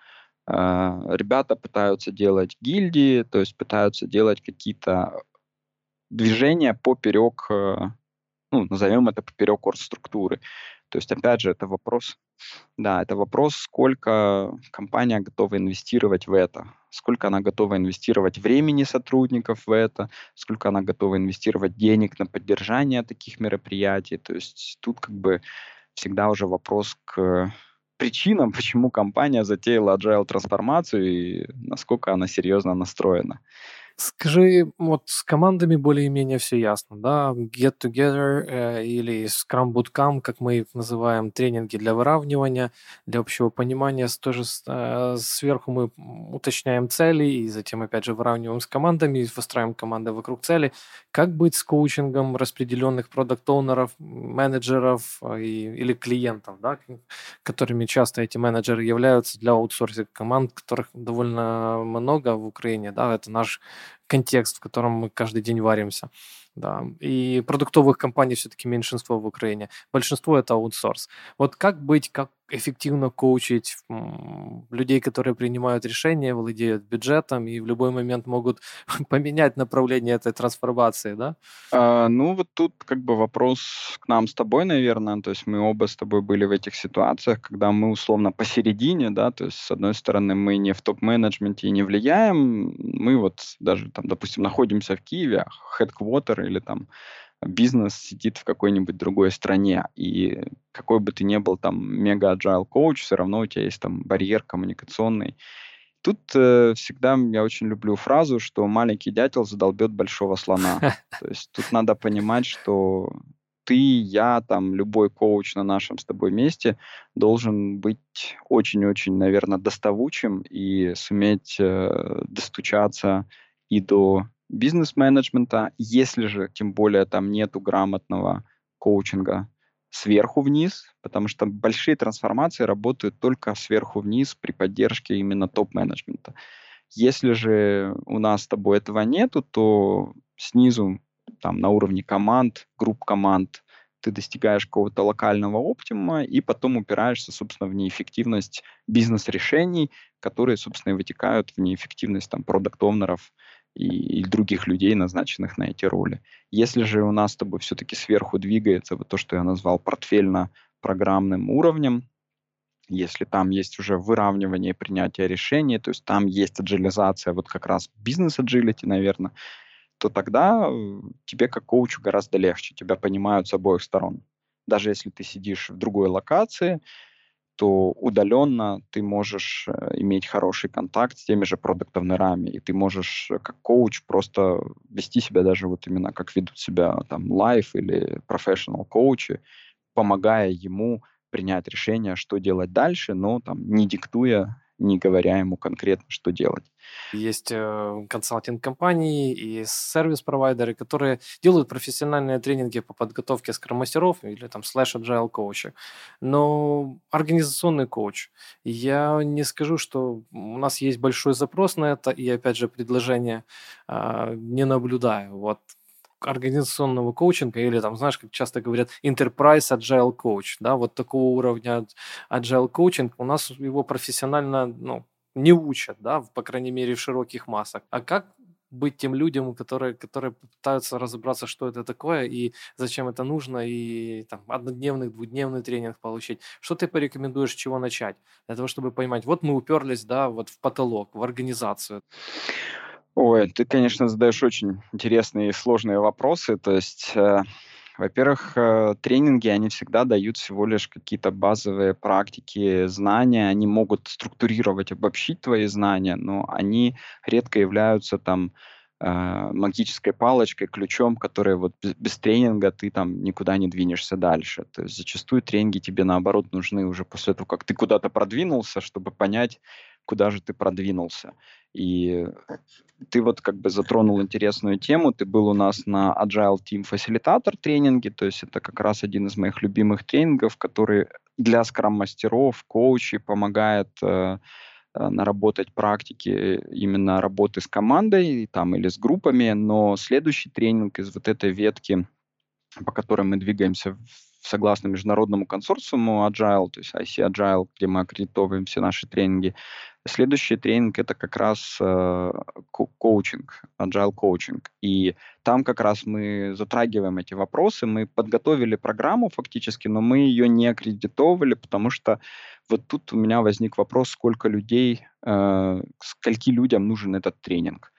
Speaker 2: Ребята пытаются делать гильдии, то есть пытаются делать какие-то движения поперек, ну, назовем это поперек оргструктуры. То есть, опять же, это вопрос, да, это вопрос, сколько компания готова инвестировать в это, сколько она готова инвестировать времени сотрудников в это, сколько она готова инвестировать денег на поддержание таких мероприятий. То есть тут как бы всегда уже вопрос к причинам, почему компания затеяла agile трансформацию и насколько она серьезно настроена.
Speaker 1: Скажи, вот с командами более-менее все ясно, да? Get Together или Scrum Bootcamp, как мы их называем, тренинги для выравнивания, для общего понимания. Тоже сверху мы уточняем цели и затем, опять же, выравниваем с командами и выстраиваем команды вокруг цели. Как быть с коучингом распределенных продакт-оунеров, менеджеров или клиентов, да, которыми часто эти менеджеры являются для аутсорсинга команд, которых довольно много в Украине, да, это наш контекст, в котором мы каждый день варимся. Да. И продуктовых компаний все-таки меньшинство в Украине. Большинство это аутсорс. Вот как быть, как эффективно коучить людей, которые принимают решения, владеют бюджетом и в любой момент могут поменять направление этой трансформации, да?
Speaker 2: Ну, вот тут как бы вопрос к нам с тобой, наверное. То есть мы оба с тобой были в этих ситуациях, когда мы условно посередине, да, то есть с одной стороны мы не в топ-менеджменте и не влияем, мы вот даже там, допустим, находимся в Киеве, headquarter или там бизнес сидит в какой-нибудь другой стране, и какой бы ты ни был там мега-agile коуч, все равно у тебя есть там барьер коммуникационный. Тут всегда я очень люблю фразу, что маленький дятел задолбет большого слона. То есть тут надо понимать, что ты, я, там, любой коуч на нашем с тобой месте должен быть очень-очень, наверное, доставучим и суметь достучаться и до бизнес-менеджмента. Если же, тем более, там нету грамотного коучинга сверху вниз, потому что большие трансформации работают только сверху вниз при поддержке именно топ-менеджмента. Если же у нас с тобой этого нету, то снизу, там, на уровне команд, групп команд, ты достигаешь какого-то локального оптимума и потом упираешься, собственно, в неэффективность бизнес-решений, которые, собственно, и вытекают в неэффективность там продакт-оунеров и других людей, назначенных на эти роли. Если же у нас с тобой все-таки сверху двигается вот то, что я назвал портфельно-программным уровнем, если там есть уже выравнивание и принятие решений, то есть там есть аджилизация, вот как раз бизнес-аджилити, наверное, то тогда тебе как коучу гораздо легче, тебя понимают с обоих сторон. Даже если ты сидишь в другой локации, то удаленно ты можешь иметь хороший контакт с теми же продакт-овнерами, и ты можешь как коуч просто вести себя даже вот именно как ведут себя там лайф или профессионал коучи, помогая ему принять решение, что делать дальше, но там не диктуя, не говоря ему конкретно, что делать.
Speaker 1: Есть консалтинг-компании и сервис-провайдеры, которые делают профессиональные тренинги по подготовке скромастеров или там слэш-agile коуча. Но организационный коуч, я не скажу, что у нас есть большой запрос на это, и опять же предложение не наблюдаю. Вот организационного коучинга или там, знаешь, как часто говорят, enterprise agile coach, да, вот такого уровня agile коучинг у нас его профессионально, ну, не учат, да, по крайней мере, в широких массах. А как быть тем людям, которые пытаются разобраться, что это такое и зачем это нужно, и там однодневный, двудневный тренинг получить? Что ты порекомендуешь, с чего начать? Для того, чтобы понимать, вот мы уперлись, да, вот в потолок, в организацию.
Speaker 2: Ой, ты, конечно, задаешь очень интересные и сложные вопросы. То есть, во-первых, тренинги, они всегда дают всего лишь какие-то базовые практики, знания. Они могут структурировать, обобщить твои знания, но они редко являются там магической палочкой, ключом, который вот без тренинга ты там никуда не двинешься дальше. То есть зачастую тренинги тебе, наоборот, нужны уже после того, как ты куда-то продвинулся, чтобы понять, куда же ты продвинулся. И ты вот как бы затронул интересную тему. Ты был у нас на Agile Team Facilitator тренинге, то есть это как раз один из моих любимых тренингов, который для скрам-мастеров, коучей помогает наработать практики именно работы с командой там, или с группами. Но следующий тренинг из вот этой ветки, по которой мы двигаемся согласно международному консорциуму Agile, то есть IC Agile, где мы аккредитовываем все наши тренинги. Следующий тренинг — это как раз коучинг, Agile коучинг. И там как раз мы затрагиваем эти вопросы. Мы подготовили программу фактически, но мы ее не аккредитовывали, потому что вот тут у меня возник вопрос, сколько людей, скольки людям нужен этот тренинг.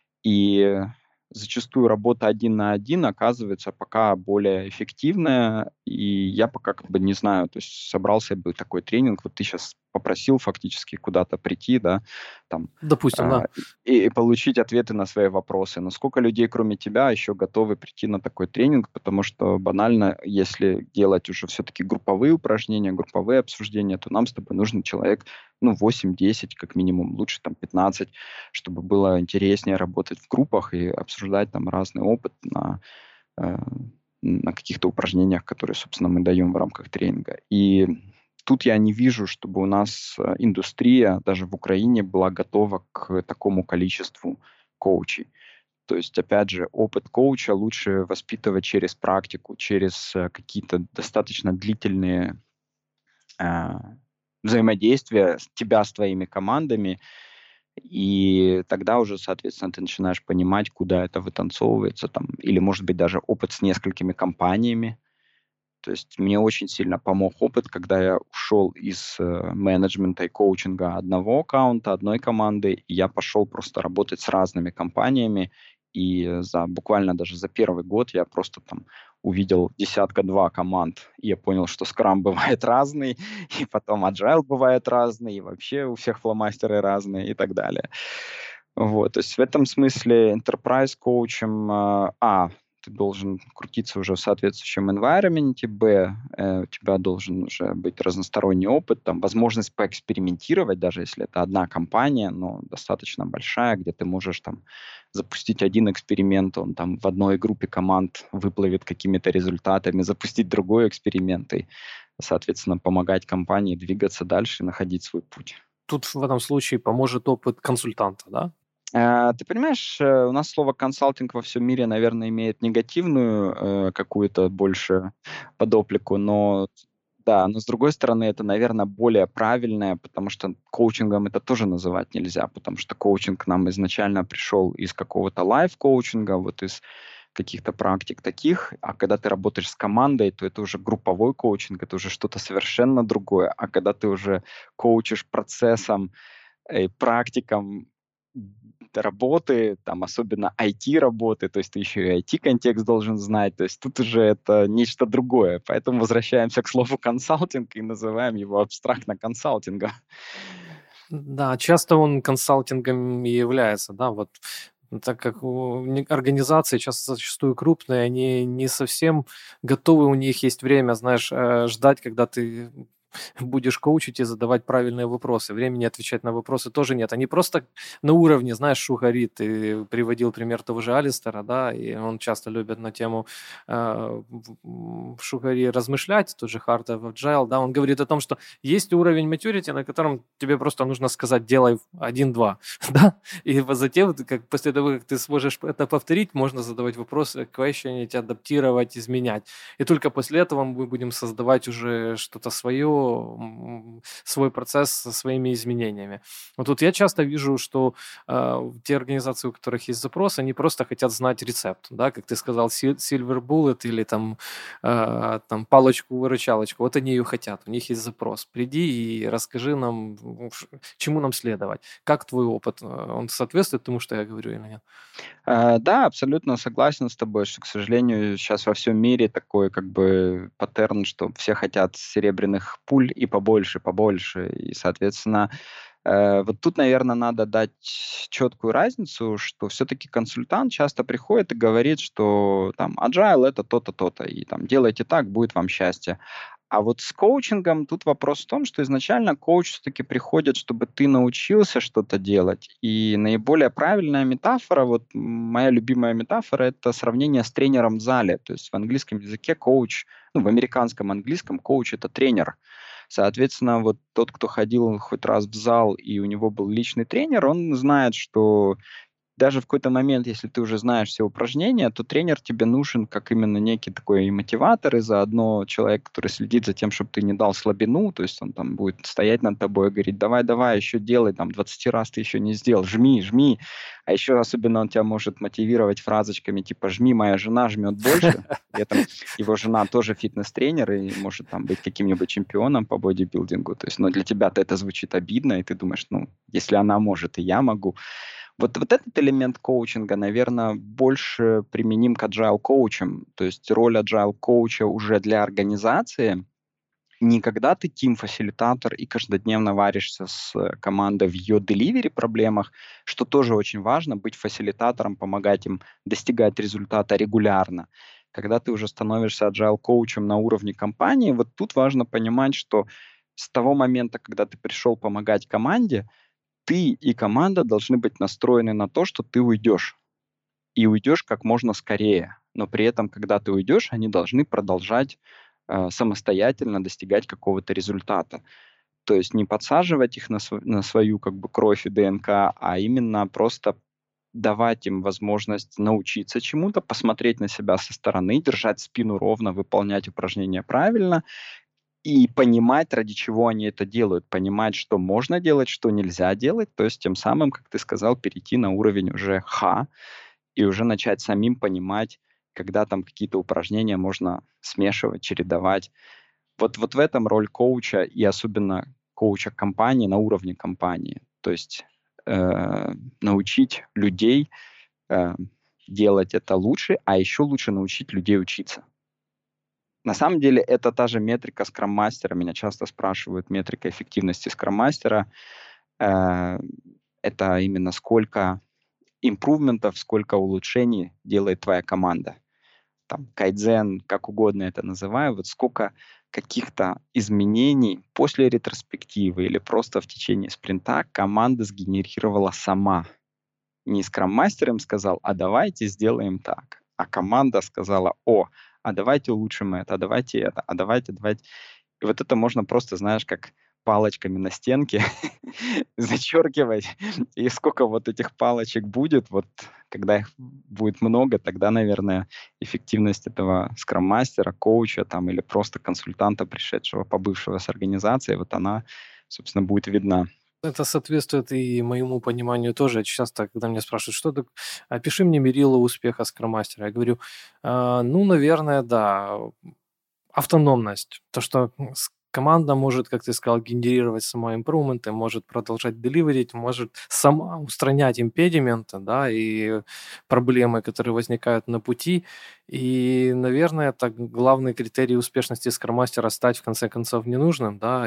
Speaker 2: И зачастую работа один на один оказывается пока более эффективная, и я пока как бы не знаю, то есть собрался бы такой тренинг, вот ты сейчас попросил фактически куда-то прийти, да, там,
Speaker 1: Допустим, да.
Speaker 2: и получить ответы на свои вопросы. Но сколько людей, кроме тебя, еще готовы прийти на такой тренинг, потому что банально, если делать уже все-таки групповые упражнения, групповые обсуждения, то нам с тобой нужен человек, ну, 8-10 как минимум, лучше там 15, чтобы было интереснее работать в группах и обсуждать там разный опыт э, на каких-то упражнениях, которые, собственно, мы даем в рамках тренинга. И тут я не вижу, чтобы у нас индустрия даже в Украине была готова к такому количеству коучей. То есть, опять же, опыт коуча лучше воспитывать через практику, через какие-то достаточно длительные э, взаимодействия тебя с твоими командами, и тогда уже, соответственно, ты начинаешь понимать, куда это вытанцовывается, там, или, может быть, даже опыт с несколькими компаниями. То есть мне очень сильно помог опыт, когда я ушел из менеджмента и коучинга одного аккаунта, одной команды, и я пошел просто работать с разными компаниями. И буквально даже за первый год я просто там увидел десятка-два команд, и я понял, что скрам бывает разный, и потом agile бывает разный, и вообще у всех фломастеры разные и так далее. Вот, то есть в этом смысле enterprise коучем, ты должен крутиться уже в соответствующем environment, б, у тебя должен уже быть разносторонний опыт, там, возможность поэкспериментировать, даже если это одна компания, но достаточно большая, где ты можешь там запустить один эксперимент, он там в одной группе команд выплывет какими-то результатами, запустить другой эксперимент и, соответственно, помогать компании двигаться дальше и находить свой путь.
Speaker 1: Тут в этом случае поможет опыт консультанта, да?
Speaker 2: Ты понимаешь, у нас слово консалтинг во всем мире, наверное, имеет негативную какую-то больше подоплеку, но да, но с другой стороны, это, наверное, более правильное, потому что коучингом это тоже называть нельзя, потому что коучинг к нам изначально пришел из какого-то лайф-коучинга, вот из каких-то практик таких, а когда ты работаешь с командой, то это уже групповой коучинг, это уже что-то совершенно другое, а когда ты уже коучишь процессом, практикам работы, там особенно IT-работы, то есть ты еще и IT-контекст должен знать, то есть тут уже это нечто другое. Поэтому возвращаемся к слову консалтинг и называем его абстрактно консалтингом.
Speaker 1: Да, часто он консалтингом и является, да, вот так как организации часто зачастую крупные, они не совсем готовы, у них есть время, знаешь, ждать, когда ты будешь коучить и задавать правильные вопросы. Времени отвечать на вопросы тоже нет. Они просто на уровне, знаешь, шугари. Ты приводил пример того же Алистера, да, и он часто любит на тему шугари размышлять, тот же Heart of Agile, да, он говорит о том, что есть уровень maturity, на котором тебе просто нужно сказать «делай 1-2», да, и затем, как после того, как ты сможешь это повторить, можно задавать вопросы, questionить, адаптировать, изменять. И только после этого мы будем создавать уже что-то свое, свой процесс со своими изменениями. Вот тут я часто вижу, что те организации, у которых есть запрос, они просто хотят знать рецепт, да, как ты сказал, Silver Bullet или там палочку-выручалочку, вот они ее хотят, у них есть запрос. Приди и расскажи нам, чему нам следовать. Как твой опыт? Он соответствует тому, что я говорю или нет?
Speaker 2: Да, абсолютно согласен с тобой, что, к сожалению, сейчас во всем мире такой как бы паттерн, что все хотят серебряных пуль и побольше, побольше. И, соответственно, вот тут, наверное, надо дать четкую разницу, что все-таки консультант часто приходит и говорит, что там agile это то-то, то-то, и там делайте так, будет вам счастье. А вот с коучингом тут вопрос в том, что изначально коуч все-таки приходит, чтобы ты научился что-то делать. И наиболее правильная метафора, вот моя любимая метафора, это сравнение с тренером в зале. То есть в английском языке коуч, ну, в американском английском коуч это тренер. Соответственно, вот тот, кто ходил хоть раз в зал и у него был личный тренер, он знает, что даже в какой-то момент, если ты уже знаешь все упражнения, то тренер тебе нужен как именно некий такой и мотиватор, и заодно человек, который следит за тем, чтобы ты не дал слабину, то есть он там будет стоять над тобой и говорить, давай, давай, еще делай, там, 20 раз ты еще не сделал, жми, жми. А еще особенно он тебя может мотивировать фразочками типа «жми, моя жена жмет больше». При этом его жена тоже фитнес-тренер и может там быть каким-нибудь чемпионом по бодибилдингу. То есть, но для тебя-то это звучит обидно, и ты думаешь, ну, если она может, и я могу. Вот этот элемент коучинга, наверное, больше применим к agile коучам. То есть роль agile коуча уже для организации не когда ты тим-фасилитатор и каждодневно варишься с командой в ее деливери проблемах, что тоже очень важно, быть фасилитатором, помогать им достигать результата регулярно. Когда ты уже становишься agile коучем на уровне компании, вот тут важно понимать, что с того момента, когда ты пришел помогать команде, ты и команда должны быть настроены на то, что ты уйдешь. И уйдешь как можно скорее. Но при этом, когда ты уйдешь, они должны продолжать самостоятельно достигать какого-то результата. То есть не подсаживать их на свою как бы кровь и ДНК, а именно просто давать им возможность научиться чему-то, посмотреть на себя со стороны, держать спину ровно, выполнять упражнения правильно и понимать, ради чего они это делают, понимать, что можно делать, что нельзя делать, то есть тем самым, как ты сказал, перейти на уровень уже ха и уже начать самим понимать, когда там какие-то упражнения можно смешивать, чередовать. Вот в этом роль коуча и особенно коуча компании на уровне компании. То есть научить людей э, делать это лучше, а еще лучше научить людей учиться. На самом деле это та же метрика скрам-мастера. Меня часто спрашивают метрика эффективности скрам-мастера. Э, Это именно сколько импрувментов, сколько улучшений делает твоя команда. там, кайдзен, как угодно это называю, вот сколько каких-то изменений после ретроспективы или просто в течение спринта команда сгенерировала сама. Не скрам-мастер им сказал, а давайте сделаем так. А команда сказала, а давайте улучшим это, а давайте это, а давайте. И вот это можно просто, знаешь, как палочками на стенке зачеркивать. И сколько вот этих палочек будет, вот когда их будет много, тогда, наверное, эффективность этого скрам-мастера, коуча там или просто консультанта, пришедшего, побывшего с организацией, вот она, собственно, будет видна.
Speaker 1: Это соответствует и моему пониманию тоже. Часто, когда меня спрашивают, что так, опиши мне мерило успеха скроммастера, я говорю, ну, наверное, да, автономность. То, что команда может, как ты сказал, генерировать сама импрувменты, может продолжать деливерить, может сама устранять импедименты, да, и проблемы, которые возникают на пути. И, наверное, это главный критерий успешности скроммастера — стать, в конце концов, ненужным, да,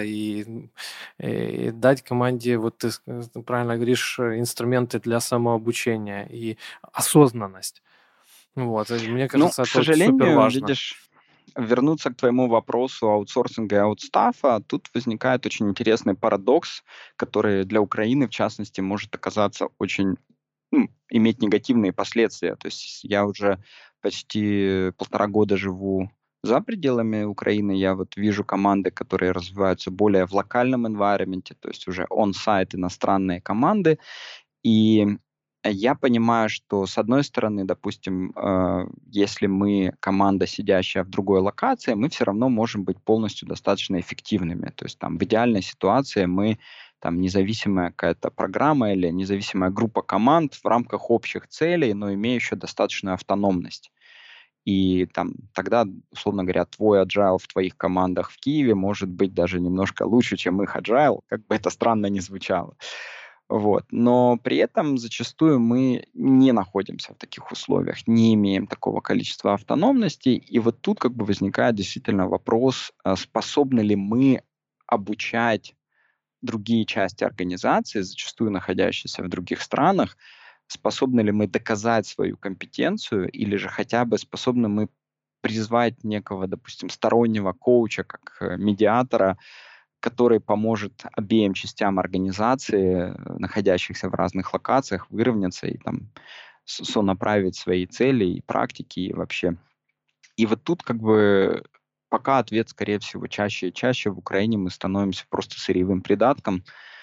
Speaker 1: и дать команде, вот ты правильно говоришь, инструменты для самообучения и осознанность. Вот, мне
Speaker 2: Ну,
Speaker 1: кажется,
Speaker 2: к
Speaker 1: это супер
Speaker 2: сожалению,
Speaker 1: важно.
Speaker 2: видишь, вернуться к твоему вопросу аутсорсинга и аутстафа, тут возникает очень интересный парадокс, который для Украины, в частности, может оказаться очень, иметь негативные последствия. То есть я уже почти 1,5 года живу за пределами Украины. Я вот вижу команды, которые развиваются более в локальном environment, то есть уже on-site иностранные команды. И я понимаю, что, с одной стороны, допустим, если мы команда, сидящая в другой локации, мы все равно можем быть полностью достаточно эффективными. То есть там в идеальной ситуации мы там независимая какая-то программа или независимая группа команд в рамках общих целей, но имеющая достаточную автономность. И там тогда, условно говоря, твой agile в твоих командах в Киеве может быть даже немножко лучше, чем их agile, как бы это странно ни звучало. Вот. Но при этом зачастую мы не находимся в таких условиях, не имеем такого количества автономности. И вот тут как бы возникает действительно вопрос, способны ли мы обучать другие части организации, зачастую находящиеся в других странах, способны ли мы доказать свою компетенцию или же хотя бы способны мы призвать некого, допустим, стороннего коуча, как медиатора, который поможет обеим частям организации, находящихся в разных локациях, выровняться и там сонаправить свои цели и практики и вообще. И вот тут как бы пока ответ, скорее всего, чаще и чаще в Украине мы становимся просто сырьевым придатком,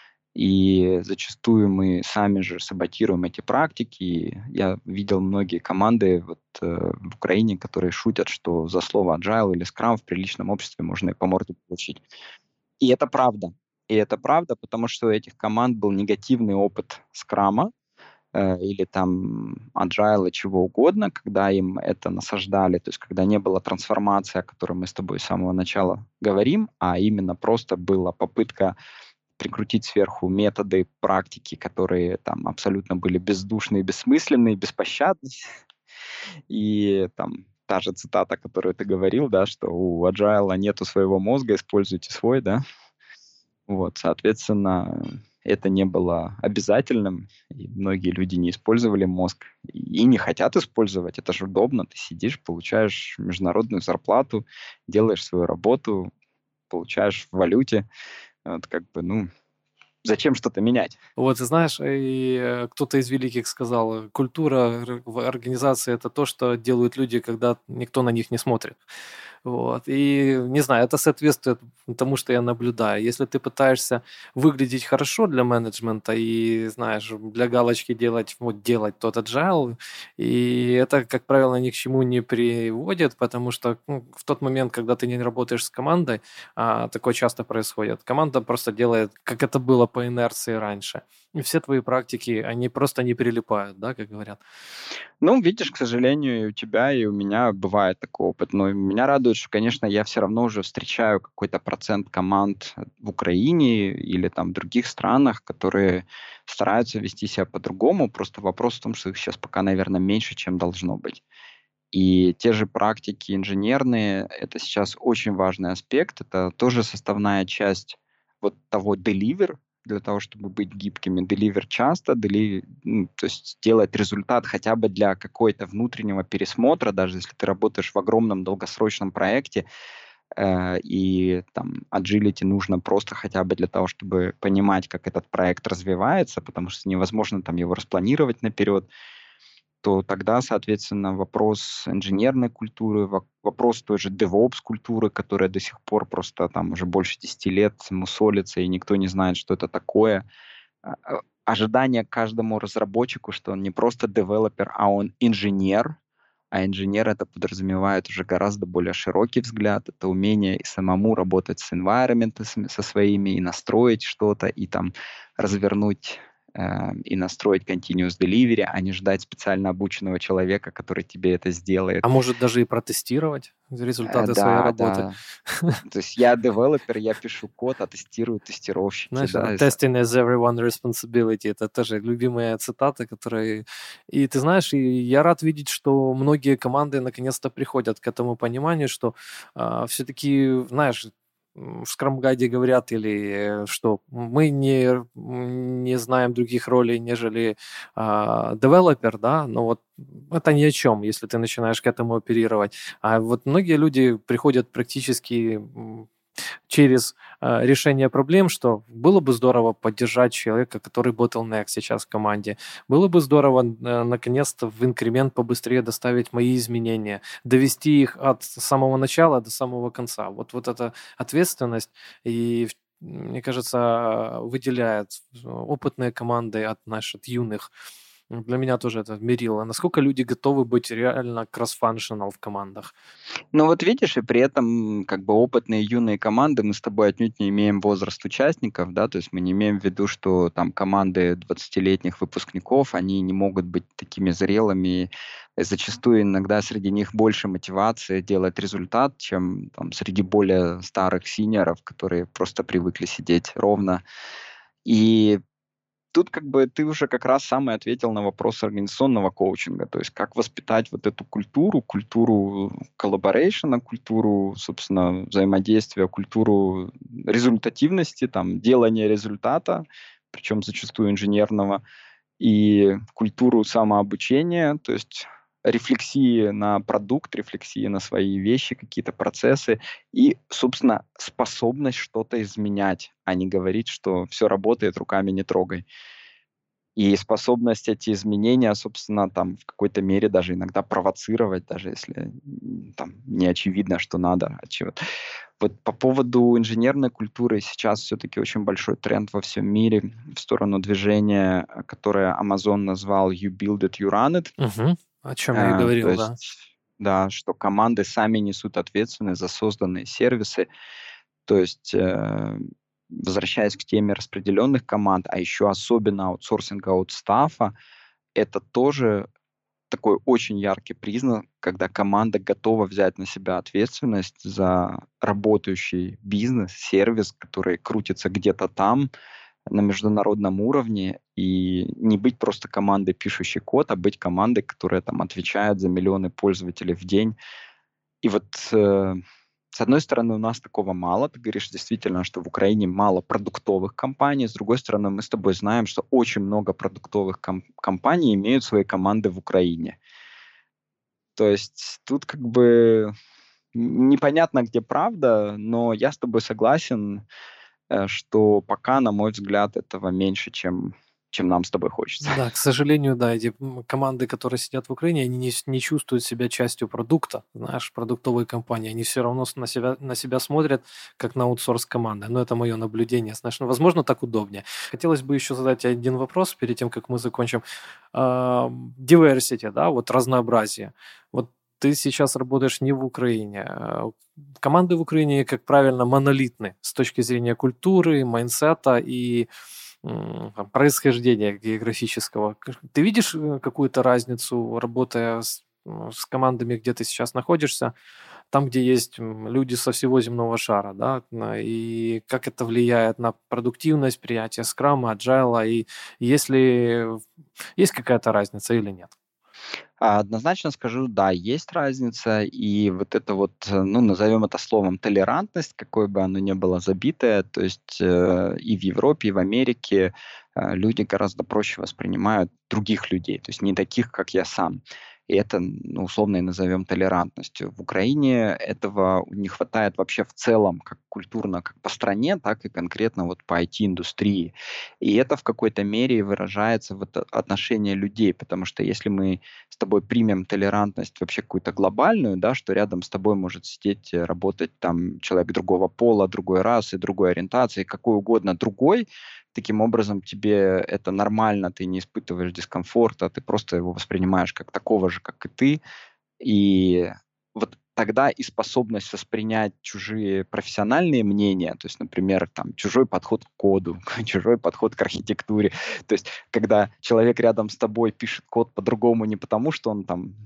Speaker 2: и зачастую мы сами же саботируем эти практики. Я видел многие команды вот, в Украине, которые шутят, что за слово agile или scrum в приличном обществе можно и по морде получить. И это правда. И это правда, потому что у этих команд был негативный опыт скрама, или там agile, чего угодно, когда им это насаждали, то есть когда не была трансформация, о которой мы с тобой с самого начала говорим, а именно просто была попытка прикрутить сверху методы, практики, которые там абсолютно были бездушные, бессмысленные, беспощадные. И там та же цитата, которую ты говорил, да, что у agile нету своего мозга, используйте свой, да. Вот, соответственно, это не было обязательным, и многие люди не использовали мозг и не хотят использовать. Это же удобно. Ты сидишь, получаешь международную зарплату, делаешь свою работу, получаешь в валюте. Вот как бы, зачем что-то менять?
Speaker 1: Вот, ты знаешь, кто-то из великих сказал, культура в организации — это то, что делают люди, когда никто на них не смотрит. Вот. И, не знаю, это соответствует тому, что я наблюдаю. Если ты пытаешься выглядеть хорошо для менеджмента и, знаешь, для галочки делать тот agile, и это, как правило, ни к чему не приводит, потому что в тот момент, когда ты не работаешь с командой, а такое часто происходит, команда просто делает, как это было по инерции раньше. И все твои практики, они просто не прилипают, да, как говорят.
Speaker 2: Ну, видишь, к сожалению, и у тебя, и у меня бывает такой опыт. Но меня радует, что, конечно, я все равно уже встречаю какой-то процент команд в Украине или там в других странах, которые стараются вести себя по-другому. Просто вопрос в том, что их сейчас пока, наверное, меньше, чем должно быть. И те же практики инженерные — это сейчас очень важный аспект. Это тоже составная часть вот того deliver, для того, чтобы быть гибкими, деливер часто, то есть делать результат хотя бы для какой-то внутреннего пересмотра, даже если ты работаешь в огромном долгосрочном проекте, и там agility нужно просто хотя бы для того, чтобы понимать, как этот проект развивается, потому что невозможно там его распланировать наперед, то тогда, соответственно, вопрос инженерной культуры, вопрос той же DevOps культуры, которая до сих пор просто там уже больше 10 лет мусолится, и никто не знает, что это такое. Ожидание каждому разработчику, что он не просто девелопер, а он инженер, а инженер это подразумевает уже гораздо более широкий взгляд, это умение и самому работать с environment, со своими, и настроить что-то, и там развернуть и настроить continuous delivery, а не ждать специально обученного человека, который тебе это сделает.
Speaker 1: А может даже и протестировать результаты своей
Speaker 2: Да,
Speaker 1: работы.
Speaker 2: да. То есть я девелопер, я пишу код, а тестируют тестировщики,
Speaker 1: Знаешь,
Speaker 2: да.
Speaker 1: testing is everyone's responsibility. Это тоже любимая цитата, которая... И ты знаешь, и я рад видеть, что многие команды наконец-то приходят к этому пониманию, что все-таки, знаешь, в Scrum-гайде говорят, или что мы не знаем других ролей, нежели девелопер, да, но вот это ни о чем, если ты начинаешь к этому оперировать. А вот многие люди приходят практически через решение проблем, что было бы здорово поддержать человека, который bottleneck сейчас в команде. Было бы здорово наконец-то в инкремент побыстрее доставить мои изменения, довести их от самого начала до самого конца. Вот эта ответственность и мне кажется, выделяет опытные команды от юных. Для меня тоже это мерило. Насколько люди готовы быть реально cross-functional в командах?
Speaker 2: Ну вот видишь, и при этом как бы опытные юные команды, мы с тобой отнюдь не имеем возраст участников, да, то есть мы не имеем в виду, что там команды 20-летних выпускников, они не могут быть такими зрелыми. Зачастую иногда среди них больше мотивации делать результат, чем там среди более старых синьоров, которые просто привыкли сидеть ровно. И тут как бы ты уже как раз сам и ответил на вопрос организационного коучинга, то есть как воспитать вот эту культуру коллаборейшена, культуру, собственно, взаимодействия, культуру результативности, там, делания результата, причем зачастую инженерного, и культуру самообучения, то есть рефлексии на продукт, рефлексии на свои вещи, какие-то процессы и, собственно, способность что-то изменять, а не говорить, что все работает, руками не трогай. И способность эти изменения, собственно, там в какой-то мере даже иногда провоцировать, даже если там не очевидно, что надо от чего-то. Вот по поводу инженерной культуры сейчас все-таки очень большой тренд во всем мире в сторону движения, которое Amazon назвал "You build it, you run it".
Speaker 1: Мгм. О чем я и
Speaker 2: То
Speaker 1: говорил, да.
Speaker 2: есть, да, что команды сами несут ответственность за созданные сервисы. То есть, возвращаясь к теме распределенных команд, а еще особенно аутсорсинга от стаффа, это тоже такой очень яркий признак, когда команда готова взять на себя ответственность за работающий бизнес, сервис, который крутится где-то там, на международном уровне, и не быть просто командой, пишущей код, а быть командой, которая там отвечает за миллионы пользователей в день. И вот, с одной стороны, у нас такого мало. Ты говоришь действительно, что в Украине мало продуктовых компаний. С другой стороны, мы с тобой знаем, что очень много продуктовых компаний имеют свои команды в Украине. То есть тут как бы непонятно, где правда, но я с тобой согласен, что пока, на мой взгляд, этого меньше, чем нам с тобой хочется.
Speaker 1: Да, к сожалению, да, эти команды, которые сидят в Украине, они не чувствуют себя частью продукта, знаешь, продуктовой компании. Они все равно на себя смотрят, как на аутсорс команды. Но это мое наблюдение, знаешь. Ну, возможно, так удобнее. Хотелось бы еще задать один вопрос перед тем, как мы закончим. Diversity, да, вот разнообразие. Вот ты сейчас работаешь не в Украине. Команды в Украине, как правильно, монолитны с точки зрения культуры, майндсета и там, происхождения географического. Ты видишь какую-то разницу, работая с командами, где ты сейчас находишься, там, где есть люди со всего земного шара, да, и как это влияет на продуктивность, приятие скрама, аджайла, и если есть какая-то разница или нет?
Speaker 2: Однозначно скажу, да, есть разница, и вот это вот, ну, назовем это словом толерантность, какое бы оно ни было забитое, то есть и в Европе, и в Америке люди гораздо проще воспринимают других людей, то есть не таких, как я сам. И это, ну, условно и назовем толерантностью. В Украине этого не хватает вообще в целом, как культурно, как по стране, так и конкретно вот по IT-индустрии. И это в какой-то мере выражается в отношении людей, потому что если мы с тобой примем толерантность вообще какую-то глобальную, да, что рядом с тобой может сидеть, работать там человек другого пола, другой расы, другой ориентации, какой угодно другой, таким образом тебе это нормально, ты не испытываешь дискомфорта, ты просто его воспринимаешь как такого же, как и ты, и вот тогда и способность воспринять чужие профессиональные мнения, то есть, например, там, чужой подход к коду, чужой подход к архитектуре, то есть, когда человек рядом с тобой пишет код по-другому не потому, что он там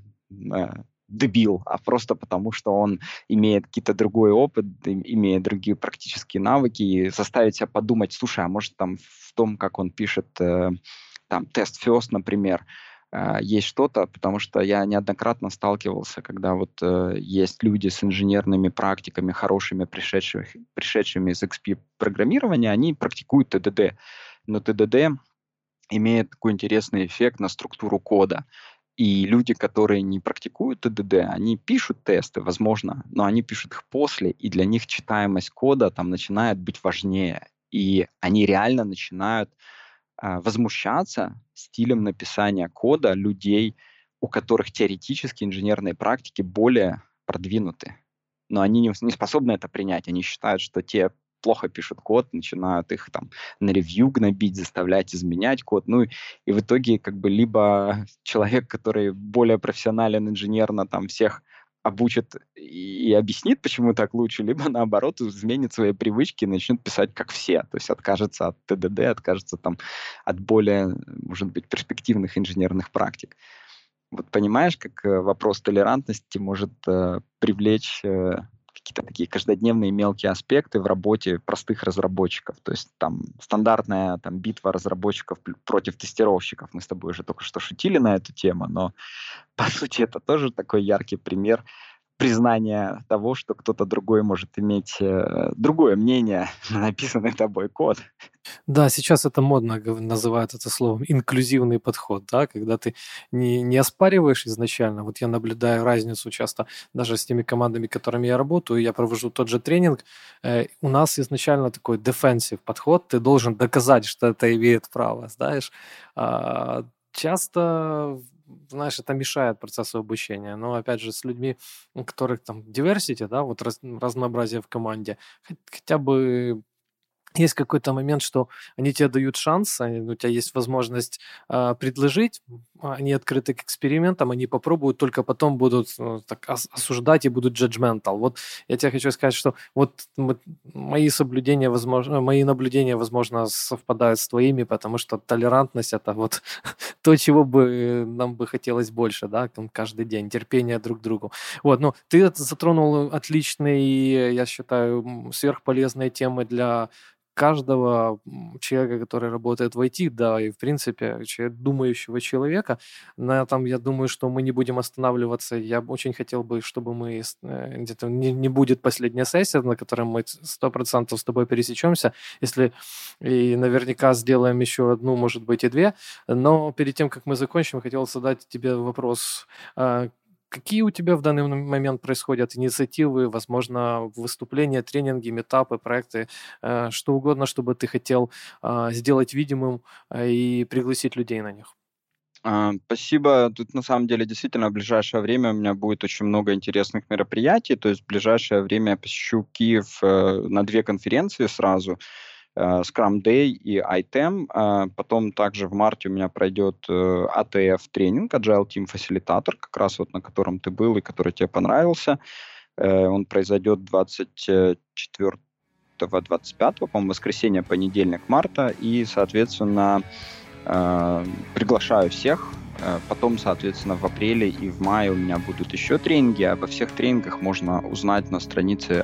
Speaker 2: дебил, а просто потому, что он имеет какие-то другой опыт, имеет другие практические навыки, и заставить себя подумать, слушай, а может там в том, как он пишет там тест first, например, есть что-то, потому что я неоднократно сталкивался, когда вот есть люди с инженерными практиками, хорошими, пришедшими из XP-программирования, они практикуют ТДД. Но ТДД имеет такой интересный эффект на структуру кода. И люди, которые не практикуют ТДД, они пишут тесты, возможно, но они пишут их после, и для них читаемость кода там начинает быть важнее. И они реально начинают возмущаться стилем написания кода людей, у которых теоретически инженерные практики более продвинуты. Но они не способны это принять. Они считают, что те плохо пишут код, начинают их там на ревью гнобить, заставлять изменять код. Ну и в итоге как бы либо человек, который более профессионален инженерно, там всех обучит и объяснит, почему так лучше, либо наоборот изменит свои привычки и начнет писать как все. То есть откажется от ТДД, откажется там от более, может быть, перспективных инженерных практик. Вот понимаешь, как вопрос толерантности может привлечь какие-то такие каждодневные мелкие аспекты в работе простых разработчиков. То есть там стандартная там, битва разработчиков против тестировщиков. Мы с тобой уже только что шутили на эту тему, но по сути это тоже такой яркий пример признания того, что кто-то другой может иметь другое мнение на написанный тобой код.
Speaker 1: Да, сейчас это модно, называют это словом инклюзивный подход, да, когда ты не оспариваешь изначально. Вот я наблюдаю разницу часто даже с теми командами, которыми я работаю, я провожу тот же тренинг. У нас изначально такой defensive подход, ты должен доказать, что это имеет право, знаешь. Часто, знаешь, это мешает процессу обучения. Но, опять же, с людьми, у которых там diversity, да, вот разнообразие в команде, хотя бы есть какой-то момент, что они тебе дают шанс, у тебя есть возможность предложить, они открыты к экспериментам, они попробуют, только потом будут так осуждать и будут judgmental. Вот я тебе хочу сказать, что вот мои наблюдения, возможно, совпадают с твоими, потому что толерантность — это вот то, чего бы нам бы хотелось больше, да, каждый день, терпение друг к другу. Вот, но ты затронул отличные, я считаю, сверхполезные темы для каждого человека, который работает в IT, да, и в принципе думающего человека. На этом, я думаю, что мы не будем останавливаться. Я очень хотел бы, чтобы мы где-то не будет последняя сессия, на которой мы 100% с тобой пересечемся, если и наверняка сделаем еще одну, может быть, и две. Но перед тем, как мы закончим, хотел задать тебе вопрос. Какие у тебя в данный момент происходят инициативы, возможно, выступления, тренинги, митапы, проекты, что угодно, чтобы ты хотел сделать видимым и пригласить людей на них?
Speaker 2: Спасибо. Тут на самом деле действительно в ближайшее время у меня будет очень много интересных мероприятий. То есть в ближайшее время я посещу Киев на 2 конференции сразу. Scrum Day и ITEM. Потом также в марте у меня пройдет ATF-тренинг, Agile Team Facilitator, как раз вот на котором ты был и который тебе понравился. Он произойдет 24-25, по-моему, воскресенье, понедельник марта. И, соответственно, приглашаю всех. Потом, соответственно, в апреле и в мае у меня будут еще тренинги. Обо всех тренингах можно узнать на странице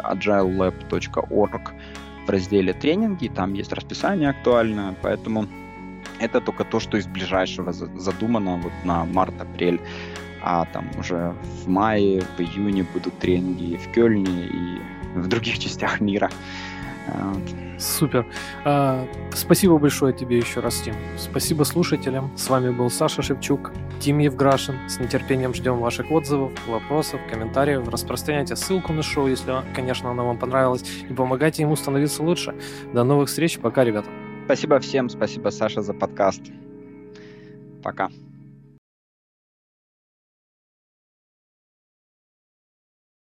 Speaker 2: agilelab.org в разделе «Тренинги». Там есть расписание актуальное, поэтому это только то, что из ближайшего задумано вот на март-апрель. А там уже в мае, в июне будут тренинги в Кёльне и в других частях мира.
Speaker 1: Супер. Спасибо большое тебе еще раз, Тим. Спасибо слушателям. С вами был Саша Шевчук, Тим Евграшин. С нетерпением ждем ваших отзывов, вопросов, комментариев. Распространяйте ссылку на шоу, если, конечно, она вам понравилась, и помогайте ему становиться лучше. До новых встреч. Пока, ребята.
Speaker 2: Спасибо всем. Спасибо, Саша, за подкаст. Пока.